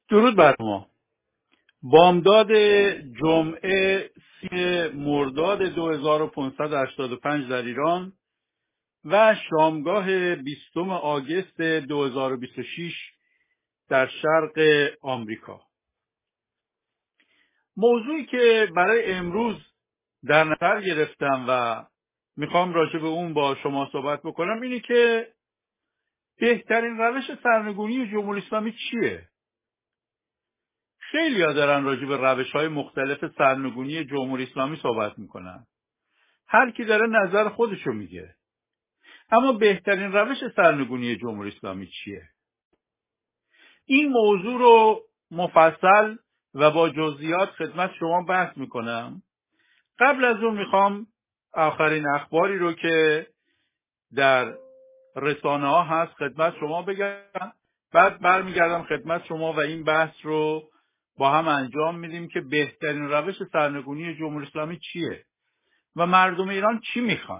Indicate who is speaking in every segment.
Speaker 1: درود بر ما. بامداد جمعه 30 مرداد 2585 در ایران و شامگاه 20 آگوست 2026 در شرق آمریکا. موضوعی که برای امروز در نظر گرفتم و میخوام راجع به اون با شما صحبت بکنم اینه که بهترین روش سرنگونی جمهوری اسلامی چیه؟ خیلی‌ها دارن راجع به روش‌های مختلف سرنگونی جمهوری اسلامی صحبت میکنن. هر کی داره نظر خودشو میگه. اما بهترین روش سرنگونی جمهوری اسلامی چیه؟ این موضوع رو مفصل و با جزئیات خدمت شما بحث میکنم. قبل از اون میخوام آخرین اخباری رو که در رسانه ها هست خدمت شما بگم. بعد برمیگردم خدمت شما و این بحث رو با هم انجام میدیم که بهترین روش سرنگونی جمهوری اسلامی چیه و مردم ایران چی میخوان.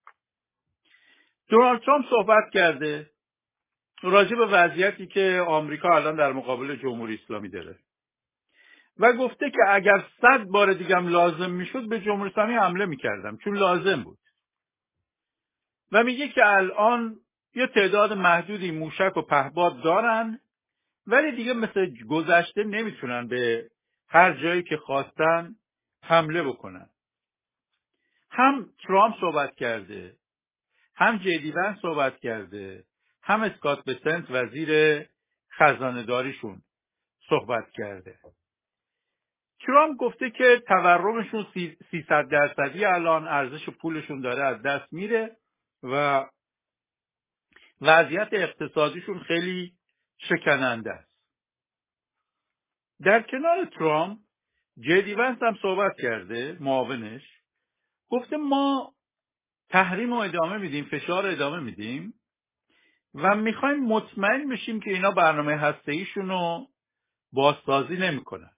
Speaker 1: دونالد ترامپ صحبت کرده راجع به وضعیتی که آمریکا الان در مقابل جمهوری اسلامی داره و گفته که اگر 100 بار دیگه هم لازم میشد به جمهوری اسلامی حمله میکردم چون لازم بود. و میگه که الان یه تعداد محدودی موشک و پهپاد دارن ولی دیگه مثل گذشته نمیتونن به هر جایی که خواستن حمله بکنن. هم ترامپ صحبت کرده، هم جدی ونس صحبت کرده، هم اسکات بسنت وزیر خزانه داریشون صحبت کرده. ترامپ گفته که تورمشون 300% الان ارزش پولشون داره از دست میره و وضعیت اقتصادیشون خیلی شکننده است. در کنار ترامپ جدی ونس هم صحبت کرده، معاونش گفته ما تحریم رو ادامه میدیم، فشار رو ادامه میدیم و میخوایم مطمئن بشیم که اینا برنامه هسته‌ایشون رو بازسازی نمیکنن.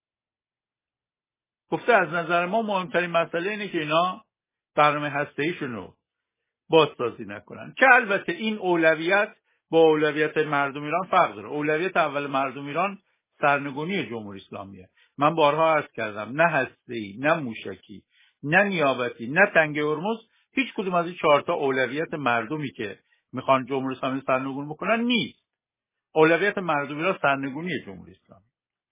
Speaker 1: گفته از نظر ما مهمترین مسئله اینه که اینا برنامه هسته‌ایشون رو بازسازی نکنن، که البته این اولویت با اولویت مردم ایران فرق داره. اولویت اول مردم ایران سرنگونی جمهوری اسلامیه. من بارها عرض کردم نه هسته‌ای، نه موشکی، نه نیابتی، نه تنگه هرمز، هیچ کدوم از این 4 تا اولویت مردمی که میخوان جمهوری اسلامی سرنگون بکنن نیست. اولویت مردم ایران سرنگونی جمهوری اسلامی.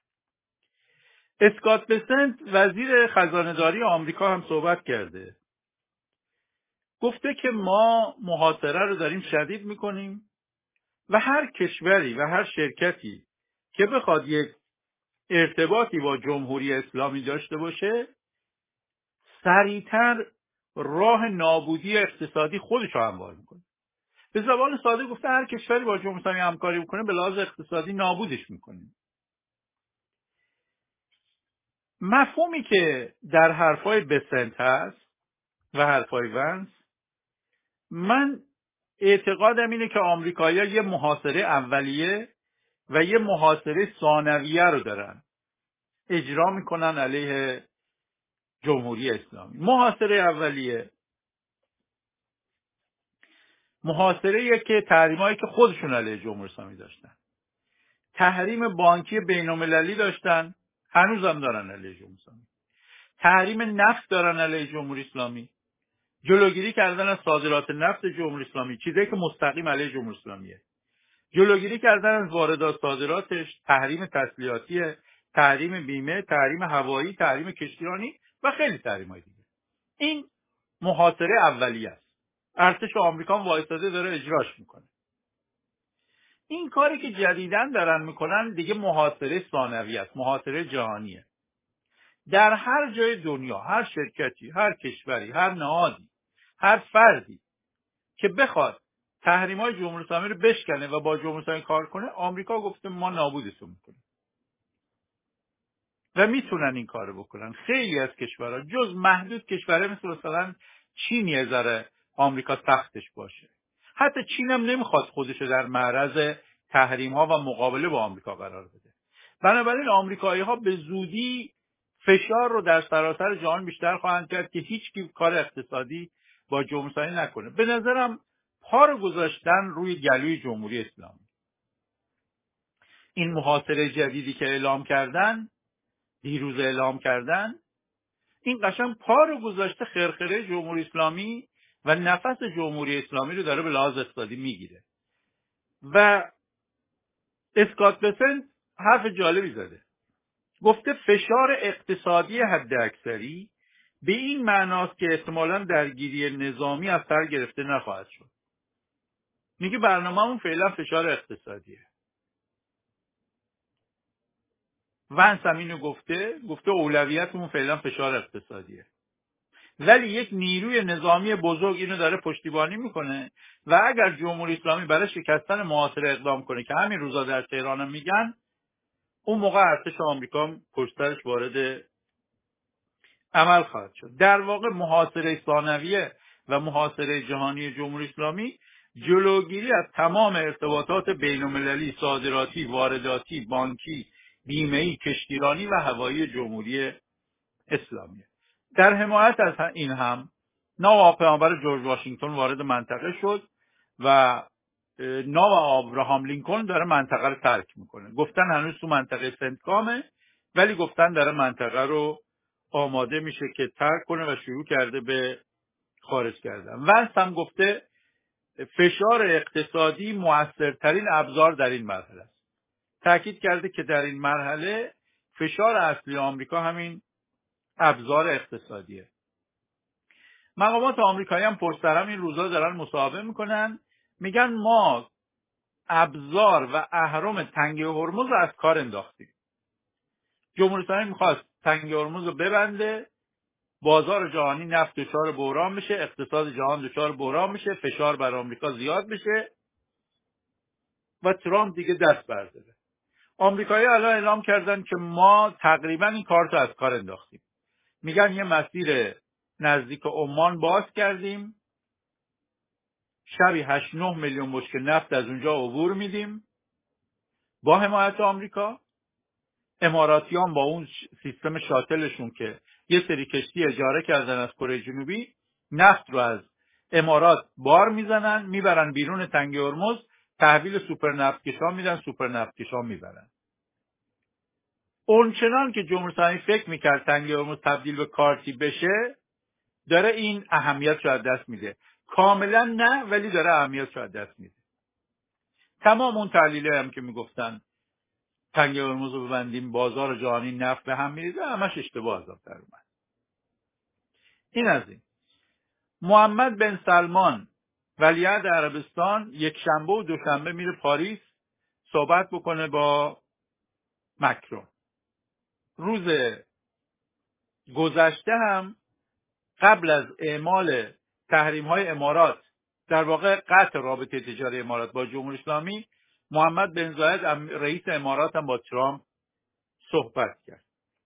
Speaker 1: اسکات بسنت وزیر خزانه داری آمریکا هم صحبت کرده. گفته که ما محاصره رو داریم شدید میکنیم و هر کشوری و هر شرکتی که بخواد یک ارتباطی با جمهوری اسلامی داشته باشه سریعتر راه نابودی اقتصادی خودش رو هموار میکنه. به زبان ساده گفته هر کشوری با جمهوری اسلامی همکاری بکنه به لحاظ اقتصادی نابودش میکنیم. مفهومی که در حرفای بسنت هست و حرفای ونس، من اعتقادم اینه که آمریکایی‌ها یه محاصره اولیه و یه محاصره ثانویه رو دارن اجرا میکنن علیه جمهوری اسلامی. محاصره اولیه محاصره که تحریمایی که خودشون علیه جمهوری اسلامی داشتن، تحریم بانکی بین‌المللی داشتن، هنوزم دارن علیه جمهوری اسلامی. تحریم نفت دارن علیه جمهوری اسلامی. جلوگیری کردن از صادرات نفت جمهوری اسلامی، چیزی که مستقیم علیه جمهوری اسلامیه. جلوگیری کردن از واردات صادراتش، تحریم تسلیحاتی، تحریم بیمه، تحریم هوایی، تحریم کشتیرانی و خیلی تحریم‌های دیگه. این محاصره اولیه است. ارتش آمریکا وایساده داره اجراش میکنه. این کاری که جدیداً دارن میکنن دیگه محاصره ثانویه است، محاصره جهانیه. در هر جای دنیا، هر شرکتی، هر کشوری، هر نهادی، هر فردی که بخواد تحریم‌های جمهوری اسلامی رو بشکنه و با جمهوری اسلامی کار کنه، آمریکا گفته ما نابودشون میکنیم و میتونن این کارو بکنن. خیلی از کشورها جز محدود کشورها مثل مثلا چین یه ذره آمریکا سختش باشه. حتی چین هم نمیخواد خودش رو در معرض تحریم‌ها و مقابله با آمریکا قرار بده. بنابراین آمریکایی‌ها به زودی فشار رو در سراسر جهان بیشتر خواهند کرد که هیچ کی کار اقتصادی با جمهوری اسلامی نکنه. به نظرم پا رو گذاشتن روی گلوی جمهوری اسلامی. این محاصره جدیدی که اعلام کردن، دیروز اعلام کردن، این قشنگ پا رو گذاشته خرخره جمهوری اسلامی و نفس جمهوری اسلامی رو داره به لحاظ اقتصادی میگیره. و اسکات بسنت حرف جالبی زده، گفته فشار اقتصادی حد اکثری به این معناست که احتمالاً درگیری نظامی از سر گرفته نخواهد شد. میگه برنامه‌مون فعلا فشار اقتصادیه. ونس هم اینو گفته اولویتمون فعلا فشار اقتصادیه. ولی یک نیروی نظامی بزرگ اینو داره پشتیبانی میکنه و اگر جمهوری اسلامی برای شکستن محاصره اقدام کنه که همین روزا در تهران هم میگن، اون موقع ارتش آمریکا پشت سرش وارد عمل خواهد شد. در واقع محاصره ثانویه و محاصره جهانی جمهوری اسلامی جلوگیری از تمام ارتباطات بین‌المللی، صادراتی، وارداتی، بانکی، بیمه‌ای، کشتیرانی و هوایی جمهوری اسلامی. در حمایت از این هم نوآ پیامبر جورج واشنگتن وارد منطقه شد و نوآ ابراهام لینکلن داره منطقه رو ترک میکنه. گفتن هنوز تو منطقه سنتکامه، ولی گفتن داره منطقه رو آماده میشه که ترک کنه و شروع کرده به خارج کردن. ونس هم گفته فشار اقتصادی موثرترین ابزار در این مرحله است. تاکید کرده که در این مرحله فشار اصلی آمریکا همین ابزار اقتصادیه. مقامات آمریکایی هم پشت سر هم این روزا دارن مصاحبه میکنن، میگن ما ابزار و اهرم تنگه هرمز رو از کار انداختیم. جمهوری اسلامی میخواست تنگه هرمز رو ببنده، بازار جهانی نفت دچار بحران بشه، اقتصاد جهان دچار بحران بشه، فشار بر آمریکا زیاد بشه و ترامپ دیگه دست برداره. آمریکایی الان اعلام کردن که ما تقریبا این کارت رو از کار انداختیم. میگن یه مسیر نزدیک عمان باز کردیم، شبی 8-9 میلیون بشکه نفت از اونجا عبور میدیم با حمایت آمریکا. اماراتیان با اون سیستم شاتلشون که یه سری کشتی اجاره کردن از کره جنوبی، نفت رو از امارات بار میزنن میبرن بیرون تنگه هرمز، تحویل سوپر نفتکشان میدن، سوپر نفتکشان میبرن. اونچنان که جمهوری اسلامی فکر میکرد تنگه هرمز تبدیل به کارتی بشه، داره این اهمیت رو از دست میده. کاملا نه، ولی داره اهمیت رو از دست میده. تمام اون تحلیل هم که میگفتن تنگه هرمز رو ببندیم بازار جهانی نفت به هم میریزه، همش اشتباه از در اومد. این از این. محمد بن سلمان ولیعهد عربستان یک شنبه و دوشنبه میره پاریس صحبت بکنه با مکرون. روز گذشته هم قبل از اعمال تحریم‌های امارات، در واقع قطع رابطه تجاری امارات با جمهوری اسلامی، محمد بن زاید رئیس امارات هم با ترامپ صحبت کرد.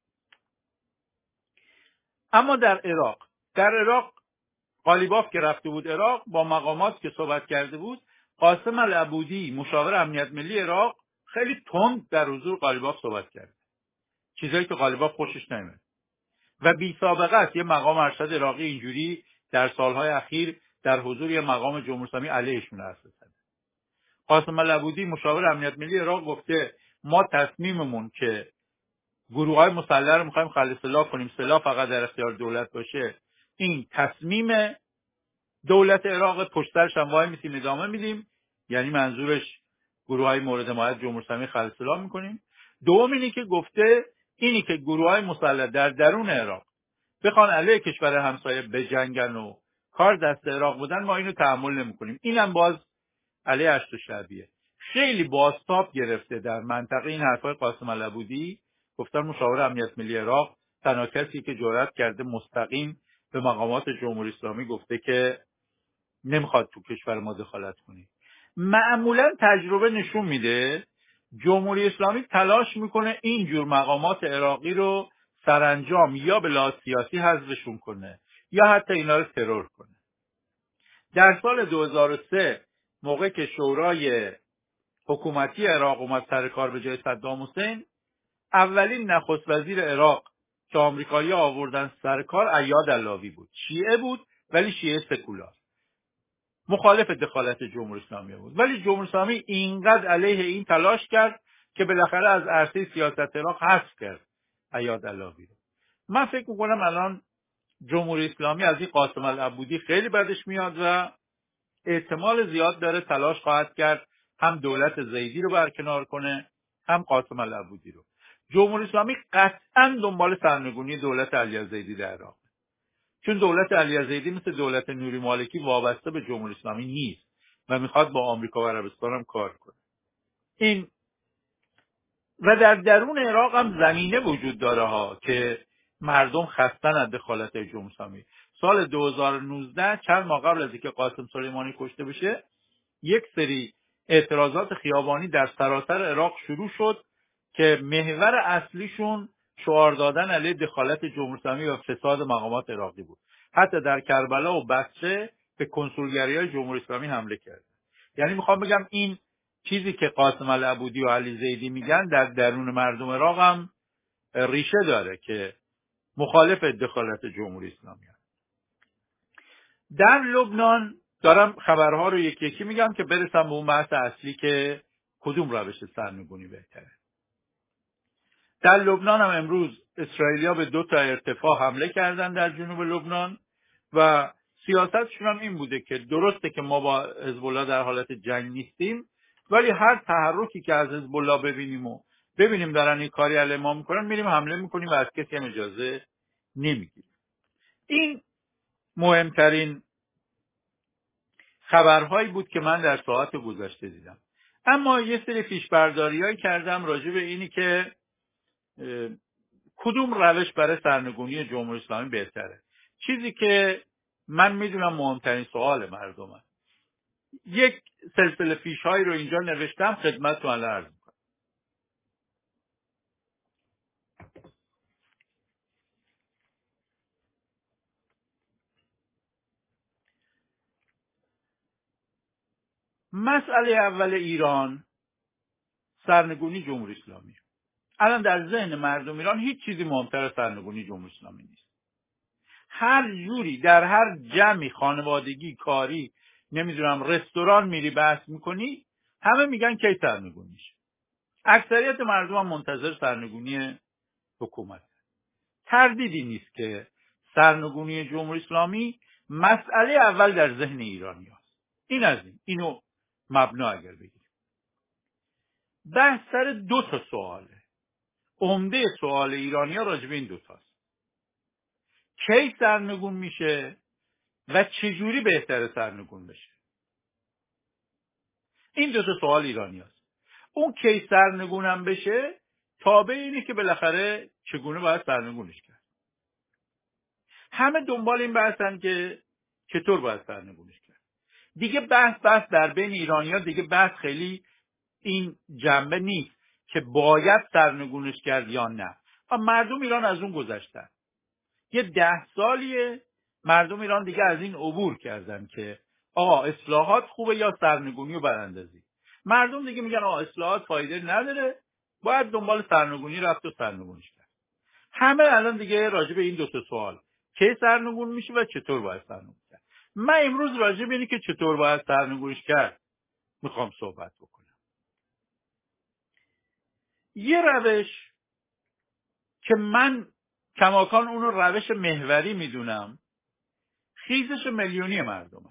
Speaker 1: اما در عراق قالیباف که رفته بود عراق، با مقامات که صحبت کرده بود، قاسم العبودی مشاور امنیت ملی عراق خیلی تند در حضور قالیباف صحبت کرد، چیزایی که قالیباف خوشش نمیاد و بی سابقه است. یه مقام ارشد عراقی اینجوری در سالهای اخیر در حضور یه مقام جمهوری اسلامی علیهشون حرف زده. قاسم العبودی مشاور امنیت ملی عراق گفته ما تصمیممون که گروه‌های مسلح رو می‌خوایم خالص سلاح کنیم، سلاح فقط در اختیار دولت باشه، این تصمیم دولت عراق، پشت سرش هم وای میسیم ادامه میدیم، یعنی منظورش گروه‌های مورد حمایت جمهوری اسلامی خالص سلاح می‌کنیم. دوم اینی که گفته اینی که گروه‌های مسلح در درون عراق بخوان علیه کشور همسایه بجنگن و کار دست عراق بودن، ما اینو تحمل نمی‌کنیم. اینم باز علیه هشت و شعبیه. خیلی بازتاب گرفته در منطقه این حرفای قاسم العبودی. گفتن مشاور امنیت ملی عراق تنها کسی که جرأت کرده مستقیم به مقامات جمهوری اسلامی گفته که نمیخواد تو کشور ما دخالت کنی. معمولا تجربه نشون میده جمهوری اسلامی تلاش میکنه اینجور مقامات عراقی رو سرانجام یا به لحاظ سیاسی حذفشون کنه یا حتی اینا رو ترور کنه. در سال 2003 موقع که شورای حکومتی عراق اومد سر کار به جای صدام حسین، اولین نخست وزیر عراق که آمریکایی‌ها آوردن سر کار ایاد علاوی بود. شیعه بود ولی شیعه سکولار، مخالف دخالت جمهوری اسلامی بود. ولی جمهوری اسلامی اینقدر علیه این تلاش کرد که بالاخره از عرصه سیاست عراق حذف کرد ایاداللهی رو. من فکر میکنم الان جمهوری اسلامی از این قاسم العبودی خیلی بدش میاد و احتمال زیاد داره تلاش خواهد کرد هم دولت زیدی رو برکنار کنه هم قاسم العبودی رو. جمهوری اسلامی قطعا دنبال سرنگونی دولت علی زیدی در عراق، چون دولت علی زیدی مثل دولت نوری مالکی وابسته به جمهوری اسلامی نیست و میخواد با آمریکا و عربستان هم کار کنه. این و در درون عراق هم زمینه وجود داره ها که مردم خستن از دخالت جمهوری اسلامی. سال 2019 چند ماه قبل از اینکه قاسم سلیمانی کشته بشه یک سری اعتراضات خیابانی در سراسر عراق شروع شد که محور اصلیشون شعار دادن علیه دخالت جمهوری اسلامی و فساد مقامات عراقی بود. حتی در کربلا و بصره به کنسولگری‌های جمهوری اسلامی حمله کرد. یعنی میخوام بگم این چیزی که قاسم العبودی و علی زیدی میگن در درون مردم عراق هم ریشه داره که مخالف دخالت جمهوری اسلامی هست. در لبنان دارم خبرها رو یکی یکی میگم که برسم به اون بحث اصلی که کدوم روش سرنگونی بهتره. در لبنان هم امروز اسرائیلیا به 2 ارتفاع حمله کردن در جنوب لبنان و سیاستشون هم این بوده که درسته که ما با حزب الله در حالت جنگ نیستیم، ولی هر تحرکی که از حزب الله ببینیم دارن این کاری علیه ما میکنن میریم حمله میکنیم و از کسی هم اجازه نمیگیریم. این مهمترین خبرهایی بود که من در ساعت گذشته دیدم. اما یه سری پیشبرداری‌هایی کردم راجع به اینی که کدوم روش برای سرنگونی جمهوری اسلامی بهتره. چیزی که من میدونم مهمترین سوال مردمه. یک سلسله فیش‌هایی رو اینجا نوشتم خدمتتون عرض می‌کنم. مسئله اول ایران سرنگونی جمهوری اسلامی. الان در ذهن مردم ایران هیچ چیزی مهمتر از سرنگونی جمهوری اسلامی نیست. هر جوری در هر جمعی خانوادگی کاری نمیدونم رستوران میری بحث میکنی همه میگن کی سرنگونی میشه. اکثریت مردم هم منتظر سرنگونی حکومت. تردیدی نیست که سرنگونی جمهوری اسلامی مسئله اول در ذهن ایرانی هست. این از اینو مبنا اگر بگیریم. بحث سر 2 سواله. عمده سوال ایرانی ها راجع به این 2 تاست. کی سرنگون میشه و چجوری بهتره سرنگون بشه. این 2 سوال ایرانی هست. اون کی سرنگونم بشه تابع اینه که بالاخره چگونه باید سرنگونش کرد. همه دنبال این بحثن که چطور باید سرنگونش کرد. دیگه بحث در بین ایرانی‌ها دیگه بحث خیلی این جنبه نیست که باید سرنگونش کرد یا نه. مردم ایران از اون گذشتن. یه 10 سالیه مردم ایران دیگه از این عبور کردن که آقا اصلاحات خوبه یا سرنگونی و براندازی. مردم دیگه میگن آقا اصلاحات فایده نداره، باید دنبال سرنگونی رفت و سرنگونش کرد. همه الان دیگه راجع به این 2 سوال کی سرنگون میشه و چطور باید سرنگون کرد. من امروز راجع به اینی که چطور باید سرنگونش کرد میخوام صحبت بکنم. یه روش که من کماکان اون رو روش محوری میدونم خیزش میلیونی مردمه.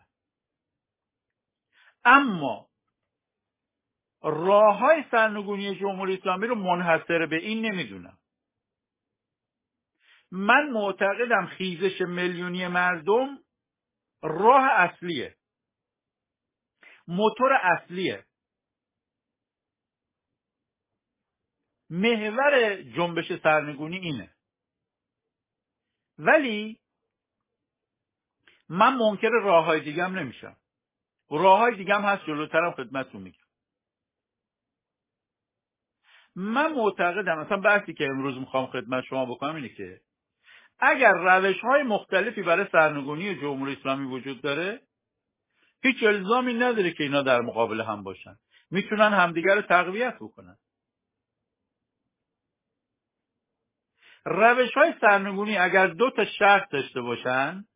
Speaker 1: اما راه‌های سرنگونی جمهوری اسلامی رو منحصر به این نمیدونم. من معتقدم خیزش میلیونی مردم راه اصلیه، موتور اصلیه، محور جنبش سرنگونی اینه. ولی من منکر راه‌های دیگم نمیشم. راه‌های دیگم هست جلوترم خدمتتون میگم. من معتقدم مثلا بحثی که امروز میخوام خدمت شما بکنم اینه که اگر روش‌های مختلفی برای سرنگونی جمهوری اسلامی وجود داره هیچ الزامی نداره که اینا در مقابل هم باشن. میتونن همدیگر رو تقویت بکنن. روش‌های سرنگونی اگر 2 شرط داشته باشن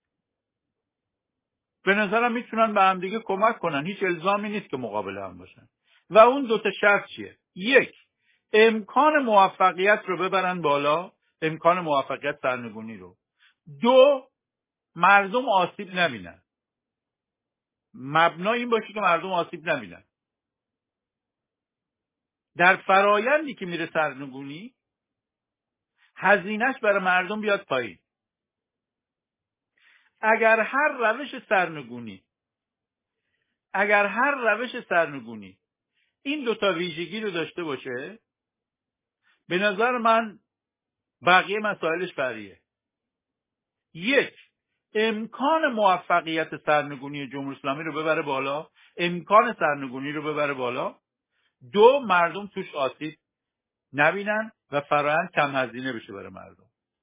Speaker 1: به نظرم میتونن به همدیگه کمک کنن. هیچ الزامی نیست که مقابل هم باشن. و اون 2 شرط چیه؟ یک، امکان موفقیت رو ببرن بالا، امکان موفقیت سرنگونی رو. دو، مردم آسیب نبینن. مبنا این باشه که مردم آسیب نبینن. در فرایندی که میره سرنگونی، هزینهش برای مردم بیاد پایین. اگر هر روش سرنگونی این دوتا ویژگی رو داشته باشه، به نظر من بقیه مسائلش فریه. یک، امکان موفقیت سرنگونی جمهوری اسلامی رو ببره بالا، امکان سرنگونی رو ببره بالا. دو، مردم توش آسیب نبینن و فرآیند کم هزینه بشه برای مردم.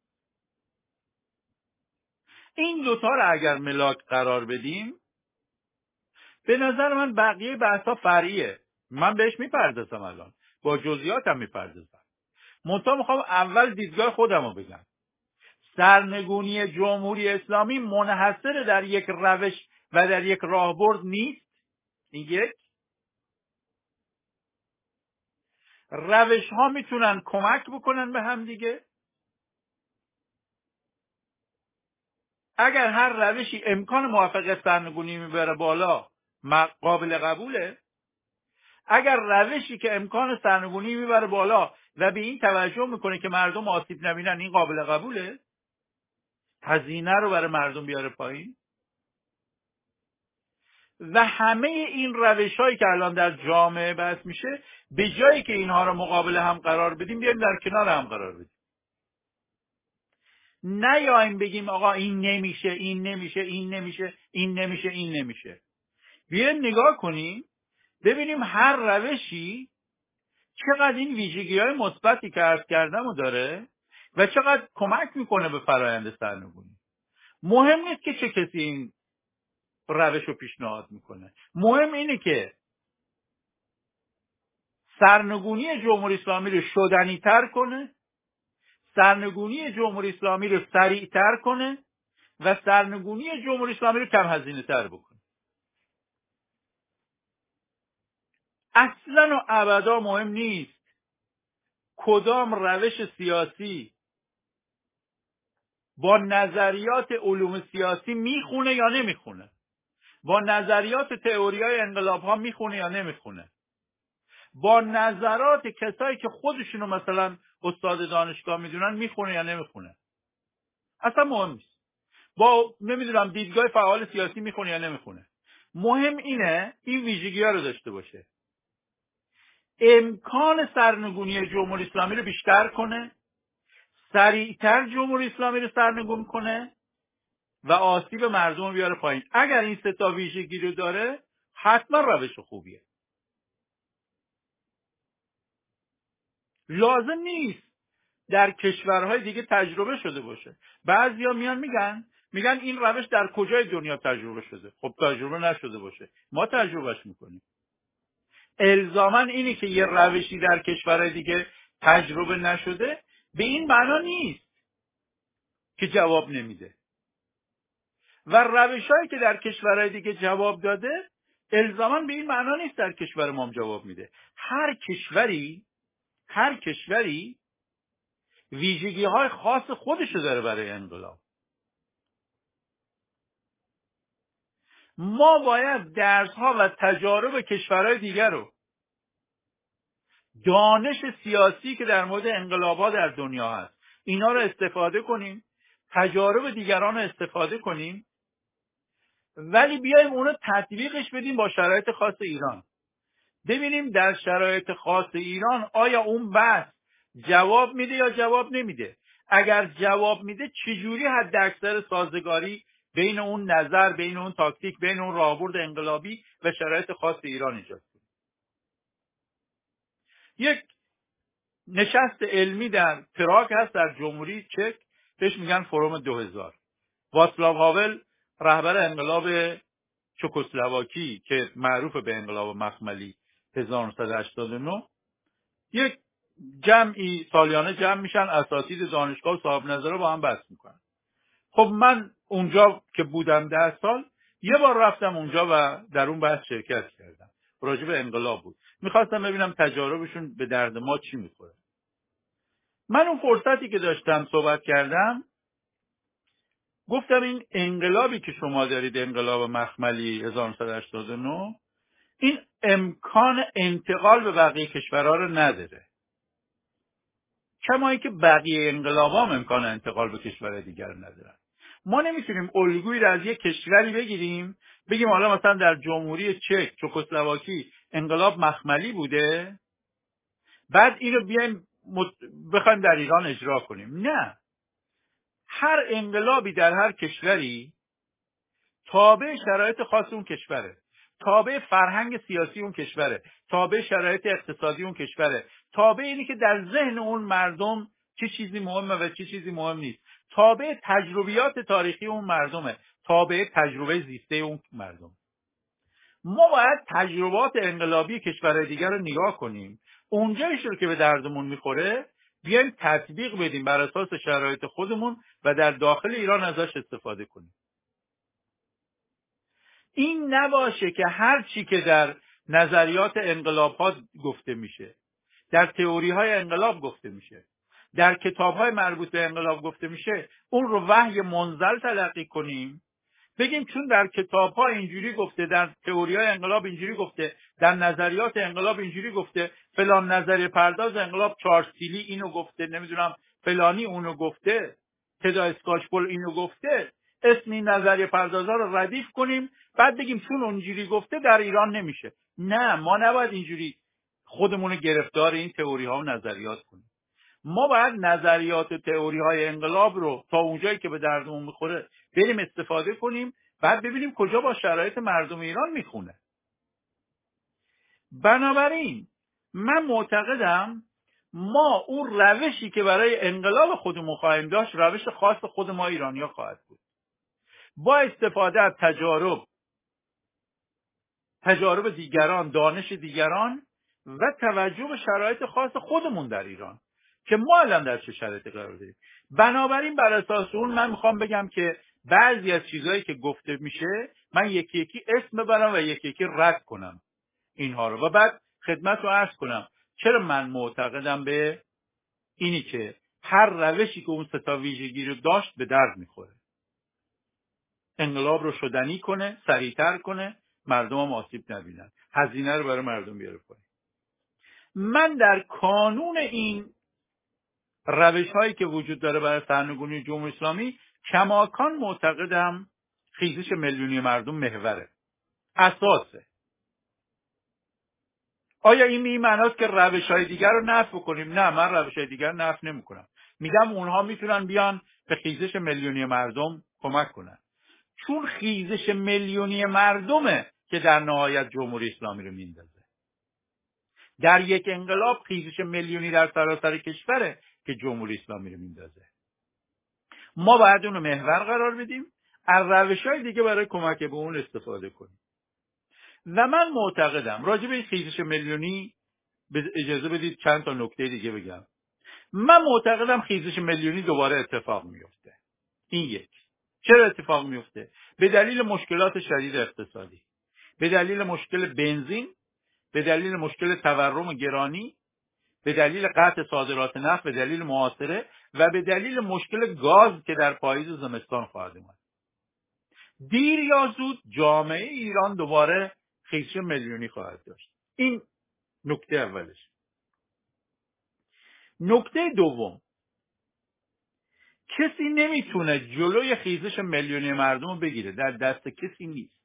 Speaker 1: این دوتا رو اگر ملاک قرار بدیم، به نظر من بقیه بحثا فرعیه. من بهش میپردازم، الان با جزئیاتم میپردازم. منتها میخوام اول دیدگاه خودم رو بگم. سرنگونی جمهوری اسلامی منحصر در یک روش و در یک راهبرد نیست. این یک. روش ها میتونن کمک بکنن به هم دیگه. اگر هر روشی امکان موفقیت سرنگونی میبره بالا، قابل قبوله. اگر روشی که امکان سرنگونی میبره بالا و به این توجه میکنه که مردم آسیب نبینن، این قابل قبوله. هزینه رو برای مردم بیاره پایین. و همه این روش‌هایی که الان در جامعه بحث میشه، به جایی که اینها رو مقابل هم قرار بدیم، بیایم در کنار هم قرار بدیم. نیایم بگیم آقا این نمیشه، این نمیشه، این نمیشه، این نمیشه، این نمیشه. بیایم نگاه کنیم ببینیم هر روشی چقدر این ویژگی‌های مثبتی که عرض کردم رو داره و چقدر کمک میکنه به فرآیند سرنگونی. مهم نیست که چه کسی این روش رو پیشنهاد میکنه. مهم اینه که سرنگونی جمهوری اسلامی رو شدنی‌تر کنه، سرنگونی جمهوری اسلامی رو سریع‌تر کنه و سرنگونی جمهوری اسلامی رو کم هزینه‌تر بکنه. اصلا و ابدا مهم نیست کدام روش سیاسی با نظریات علوم سیاسی میخونه یا نمیخونه، با نظریات تئوریای انقلاب ها میخونه یا نمیخونه، با نظرات کسایی که خودشونو مثلا استاد دانشگاه میدونن میخونه یا نمیخونه. اصلا مهم نیست. با نمیدونم دیدگاه فعال سیاسی میخونه یا نمیخونه. مهم اینه این ویژگی ها رو داشته باشه. امکان سرنگونی جمهوری اسلامی رو بیشتر کنه، سریعتر جمهوری اسلامی رو سرنگون کنه و آسیب مردم رو بیاره پایین. اگر این سه تا ویژگی رو داره، حتما روش خوبیه. لازم نیست در کشورهای دیگه تجربه شده باشه. بعضیا میان میگن این روش در کجای دنیا تجربه شده؟ خب تجربه نشده باشه، ما تجربهش میکنیم. الزاما اینی که یه روشی در کشورهای دیگه تجربه نشده به این معنا نیست که جواب نمیده. و روشهایی که در کشورهای دیگه جواب داده الزاما به این معنا نیست در کشور ما هم جواب میده. هر کشوری ویژگی های خاص خودشو داره برای انقلاب. ما باید درس ها و تجارب کشورهای دیگر رو، دانش سیاسی که در مورد انقلاب‌ها در دنیا هست، اینا رو استفاده کنیم، تجارب دیگران رو استفاده کنیم، ولی بیایم اون رو تطبیقش بدیم با شرایط خاص ایران. ببینیم در شرایط خاص ایران آیا اون بحث جواب میده یا جواب نمیده. اگر جواب میده چجوری حد اکثر سازگاری بین اون نظر، بین اون تاکتیک، بین اون راهبرد انقلابی و شرایط خاص ایران ایجاد کنیم. یک نشست علمی در پراگ هست در جمهوری چک، بهش میگن فروم 2000. واسلاو هاول رهبر انقلاب چکسلواکی که معروف به انقلاب مخملی 1989، یک جمعی سالیانه جمع میشن، اساتید دانشگاه و صاحب نظره با هم بحث میکنن. خب من اونجا که بودم 10 سال یه بار رفتم اونجا و در اون بحث شرکت کردم. راجع به انقلاب بود. میخواستم ببینم تجاربشون به درد ما چی میخوره. من اون فرصتی که داشتم صحبت کردم گفتم این انقلابی که شما دارید، انقلاب مخملی 1989، این امکان انتقال به بقیه کشورها رو نداره، کما اینکه بقیه انقلابام امکان انتقال به کشور دیگر ندارن. ما نمیتونیم الگویی رو از یک کشوری بگیریم بگیم حالا مثلا در جمهوری چک، چکسلواکی انقلاب مخملی بوده، بعد اینو بیایم بخوایم در ایران اجرا کنیم. نه، هر انقلابی در هر کشوری تابع شرایط خاص اون کشوره، تابع فرهنگ سیاسی اون کشوره، تابع شرایط اقتصادی اون کشوره، تابع اینی که در ذهن اون مردم چه چیزی مهمه و چه چیزی مهم نیست، تابع تجربیات تاریخی اون مردمه، تابع تجربه زیسته اون مردم. ما باید تجربات انقلابی کشورهای دیگر رو نگاه کنیم، اونجایش رو که به دردمون میخوره بیایم تطبیق بدیم بر اساس شرایط خودمون و در داخل ایران ازش استفاده کنیم. این نباشه که هر چی که در نظریات انقلاب ها گفته میشه، در تئوری های انقلاب گفته میشه، در کتاب های مربوط به انقلاب گفته میشه، اون رو وحی منزل تلقی کنیم، بگیم چون در کتاب ها اینجوری گفته، در تئوری های انقلاب اینجوری گفته، در نظریات انقلاب اینجوری گفته، فلان نظریه پرداز انقلاب چارسیلی اینو گفته، نمیدونم فلانی اونو گفته، تدا اسکاچپول اینو گفته، اسم این نظریه پردازها رو ردیف کنیم، بعد بگیم چون اونجوری گفته در ایران نمیشه. نه، ما نباید اینجوری خودمون رو گرفتار این تئوری ها و نظریات کنیم. ما باید نظریات و تئوری های انقلاب رو تا اونجایی که به دردمون میخوره بریم استفاده کنیم، بعد ببینیم کجا با شرایط مردم ایران میخونه. بنابراین من معتقدم ما اون روشی که برای انقلاب خودمون خواهیم داشت روش خاص خود ما ایرانی‌ها خواهد بود، با استفاده از تجارب دیگران، دانش دیگران و توجه به شرایط خاص خودمون در ایران که ما الان در چه شرایطی قرار داریم. بنابراین بر اساس اون من میخوام بگم که بعضی از چیزهایی که گفته میشه من یکی یکی اسم ببرم و یکی یکی رد کنم اینها رو و بعد خدمت رو عرض کنم چرا من معتقدم به اینی که هر روشی که اون 3 ویژگی رو داشت به درد میخوره. انقلاب رو شدنی کنه، سریعتر کنه، مردم هم آسیب نبینن، هزینه رو برای مردم بیاره پایین. من در کانون این روش هایی که وجود داره برای سرنگونی جمهوری اسلامی کماکان معتقدم خیزش میلیونی مردم محوره، اساسه. آیا این معناست که روش های دیگر رو نفی کنیم؟ نه، من روش های دیگر نفی نمی کنم. میگم اونها میتونن بیان به خیزش میلیونی مردم کمک کنن، چون خیزش میلیونی مردمه که در نهایت جمهوری اسلامی رو میندازه. در یک انقلاب خیزش میلیونی در سراسر کشوره که جمهوری اسلامی رو میندازه. ما باید اون رو محور قرار بدیم، از روش‌های دیگه برای کمک به اون استفاده کنیم. و من معتقدم راجع به خیزش میلیونی اجازه بدید چند تا نکته دیگه بگم. من معتقدم خیزش میلیونی دوباره اتفاق میفته. این یک. چرا اتفاق میفته؟ به دلیل مشکلات شدید اقتصادی، به دلیل مشکل بنزین، به دلیل مشکل تورم گرانی، به دلیل قطع صادرات نفت، به دلیل محاصره و به دلیل مشکل گاز که در پاییز و زمستان خواهد اومد. دیر یا زود جامعه ایران دوباره خیزش میلیونی خواهد داشت. این نکته اولش. نکته دوم، کسی نمیتونه جلوی خیزش میلیونی مردم رو بگیره، در دست کسی نیست.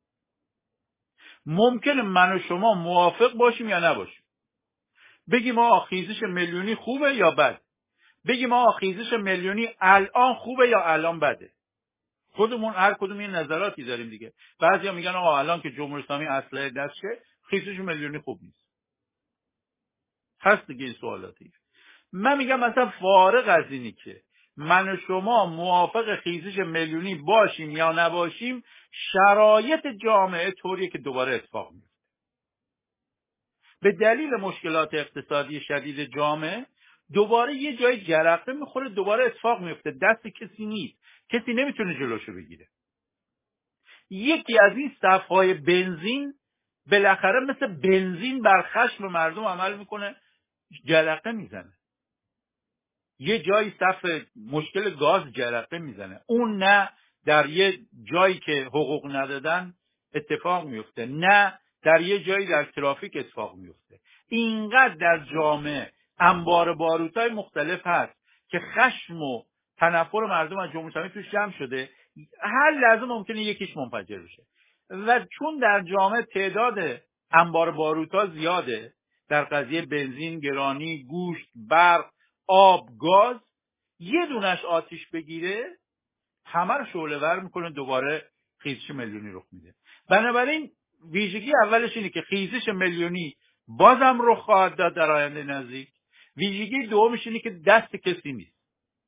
Speaker 1: ممکنه من و شما موافق باشیم یا نباشیم، بگیم آقا خیزش میلیونی خوبه یا بد، بگیم آقا خیزش میلیونی الان خوبه یا الان بده. خودمون هر کدوم این نظراتی داریم دیگه. بعضیا میگن آقا الان که جمهوری اسلامی اسلحه دستشه خیزش میلیونی خوب نیست. هست دیگه این سوالاتی. من میگم مثلا فارغ از اینی که من و شما موافق خیزش میلیونی باشیم یا نباشیم، شرایط جامعه طوریه که دوباره اتفاق میفته. به دلیل مشکلات اقتصادی شدید جامعه دوباره یه جای جرقه میخوره، دوباره اتفاق میفته. دست کسی نیست، کسی نمیتونه جلوشو بگیره. یکی از این صفهای بنزین بالاخره مثل بنزین بر خشم مردم عمل میکنه، جرقه میزنه. یه جایی صف مشکل گاز جرقه میزنه، اون نه در یه جایی که حقوق ندادن اتفاق میفته، نه در یه جایی در ترافیک اتفاق میفته. اینقدر در جامعه انبار باروتای مختلف هست که خشم و تنفر مردم از جمهوری اسلامی توش جمع شده، هر لحظه ممکنه یکیش منفجر بشه. و چون در جامعه تعداد انبار باروتا زیاده، در قضیه بنزین، گرانی، گوشت، برق، آب، گاز، یه دونش آتیش بگیره همه رو شعله ور میکنه، دوباره خیزش میلیونی رخ میده. بنابراین ویژگی اولش اینه که خیزش میلیونی بازم رخ خواهد داد در آینده نزدیک. ویژگی دومش اینه که دست کسی نیست،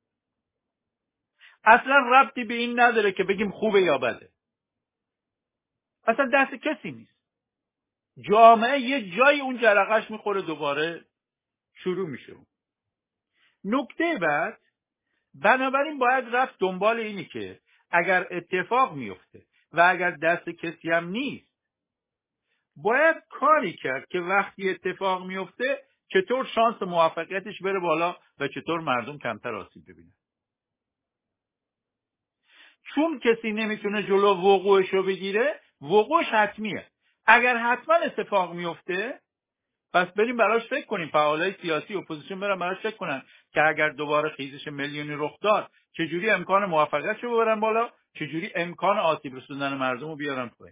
Speaker 1: اصلا ربطی به این نداره که بگیم خوبه یا بده، اصلا دست کسی نیست. جامعه یه جای اون جرقش میخوره، دوباره شروع میشه. نکته بعد، بنابراین باید رفت دنبال اینی که اگر اتفاق میفته و اگر دست کسی هم نیست، باید کاری کرد که وقتی اتفاق میفته چطور شانس موفقیتش بره بالا و چطور مردم کمتر آسیب ببینن. چون کسی نمیتونه جلو وقوعش رو بگیره، وقوعش حتمیه. اگر حتما اتفاق میفته، پس بریم براش فکر کنیم. فعالای سیاسی اپوزیسیون برن براش فکر کنن که اگر دوباره خیزش میلیونی رخ داد چجوری امکان موفقیتش رو ببرن بالا، چجوری امکان آسیب رسوندن مردم رو بیارن پایین.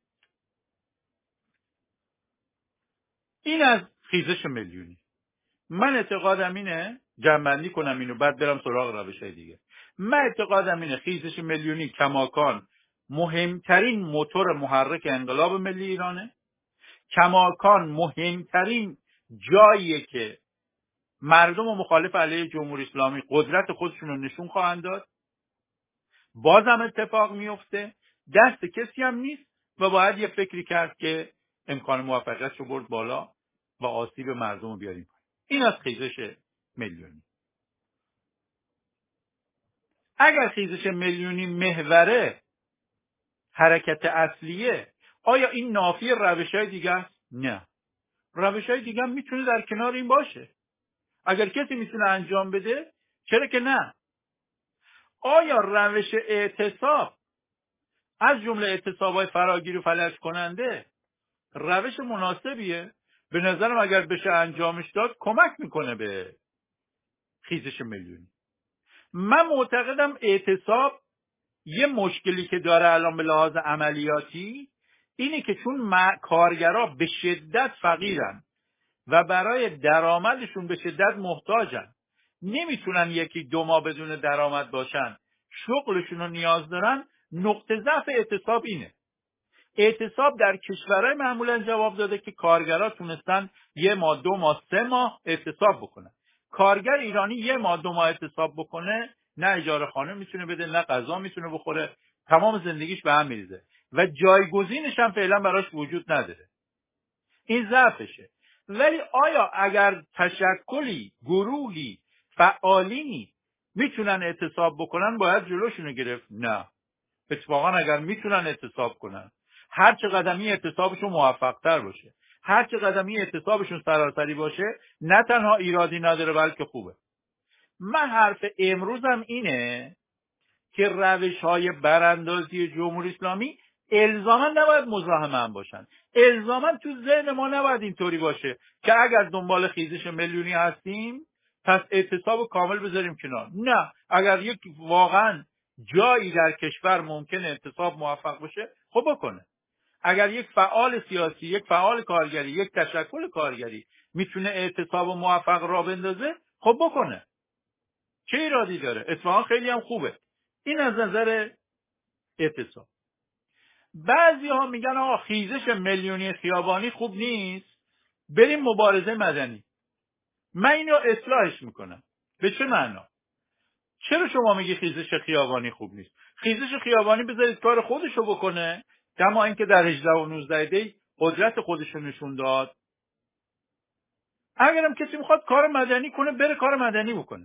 Speaker 1: این از خیزش میلیونی. من اعتقادم اینه، جمع‌بندی کنم اینو بعد برم سراغ روش‌های دیگه. من اعتقادم اینه خیزش میلیونی کماکان مهمترین موتور محرک انقلاب ملی ایرانه، کماکان مهمترین جاییه که مردم و مخالف علیه جمهوری اسلامی قدرت خودشون رو نشون خواهند داد. بازم اتفاق میفته، دست کسی هم نیست و باید یه فکری کرد که امکان موفقیت رو برد بالا و آسیب مردم رو بیاریم. این از خیزش میلیونی. اگر خیزش میلیونی محوره، حرکت اصلیه، آیا این نافی روش‌های دیگه است؟ نه. روش‌های دیگه هم میتونه در کنار این باشه. اگر کسی میتونه انجام بده، چرا که نه؟ آیا روش اعتصاب از جمله اعتصاب‌های فراگیر و فلج کننده روش مناسبیه؟ به نظرم اگر بشه انجامش داد کمک میکنه به خیزش میلیونی. من معتقدم اعتصاب یه مشکلی که داره الان به لحاظ عملیاتی اینه که چون کارگرها به شدت فقیرن و برای درآمدشون به شدت محتاجن، نمیتونن یکی دو ماه بدون درآمد باشن، شغلشون رو نیاز دارن. نقطه ضعف اعتصاب اینه. اعتصاب در کشورهای معمولا جواب داده که کارگرها تونستن 1 ماه 2 ماه 3 ماه اعتصاب بکنن. کارگر ایرانی 1 ماه 2 ماه اعتصاب بکنه، نه اجاره خانه میتونه بده، نه غذا میتونه بخوره، تمام زندگیش به هم میریزه و جایگزینش هم فعلا براش وجود نداره. این ضعفشه. ولی آیا اگر تشکلی، گروهی، فعالینی میتونن اعتصاب بکنن باید جلوشونو گرفت؟ نه. اتفاقا اگر میتونن اعتصاب کنن، هر چه قدمی اعتصابشون موفق تر باشه، هر چه قدمی اعتصابشون سراسری باشه، نه تنها ایرادی نداره بلکه خوبه. من حرف امروزم اینه که روش‌های براندازی جمهوری اسلامی الزاما نباید مزاحم هم باشن. الزاما تو ذهن ما نباید اینطوری باشه که اگر دنبال خیزش میلیونی هستیم پس اعتصاب کامل بذاریم کنار. نه، اگر یک واقعا جایی در کشور ممکنه اعتصاب موفق باشه خب بکنه. اگر یک فعال سیاسی، یک فعال کارگری، یک تشکل کارگری میتونه اعتصاب موفق را بندازه خب بکنه. چه ایرادی داره؟ اتفاقا خیلی هم خوبه. این از نظر اعتصاب. بعضی ها میگن آقا خیزش میلیونی خیابانی خوب نیست، بریم مبارزه مدنی. من اینو اصلاحش میکنم. به چه معنا؟ چرا شما میگی خیزش خیابانی خوب نیست؟ خیزش خیابانی بذارید کار خودشو بکنه، کما اینکه در 18 و 19 دی قدرت خودشو نشون داد. اگرم کسی میخواد کار مدنی کنه بره کار مدنی بکنه،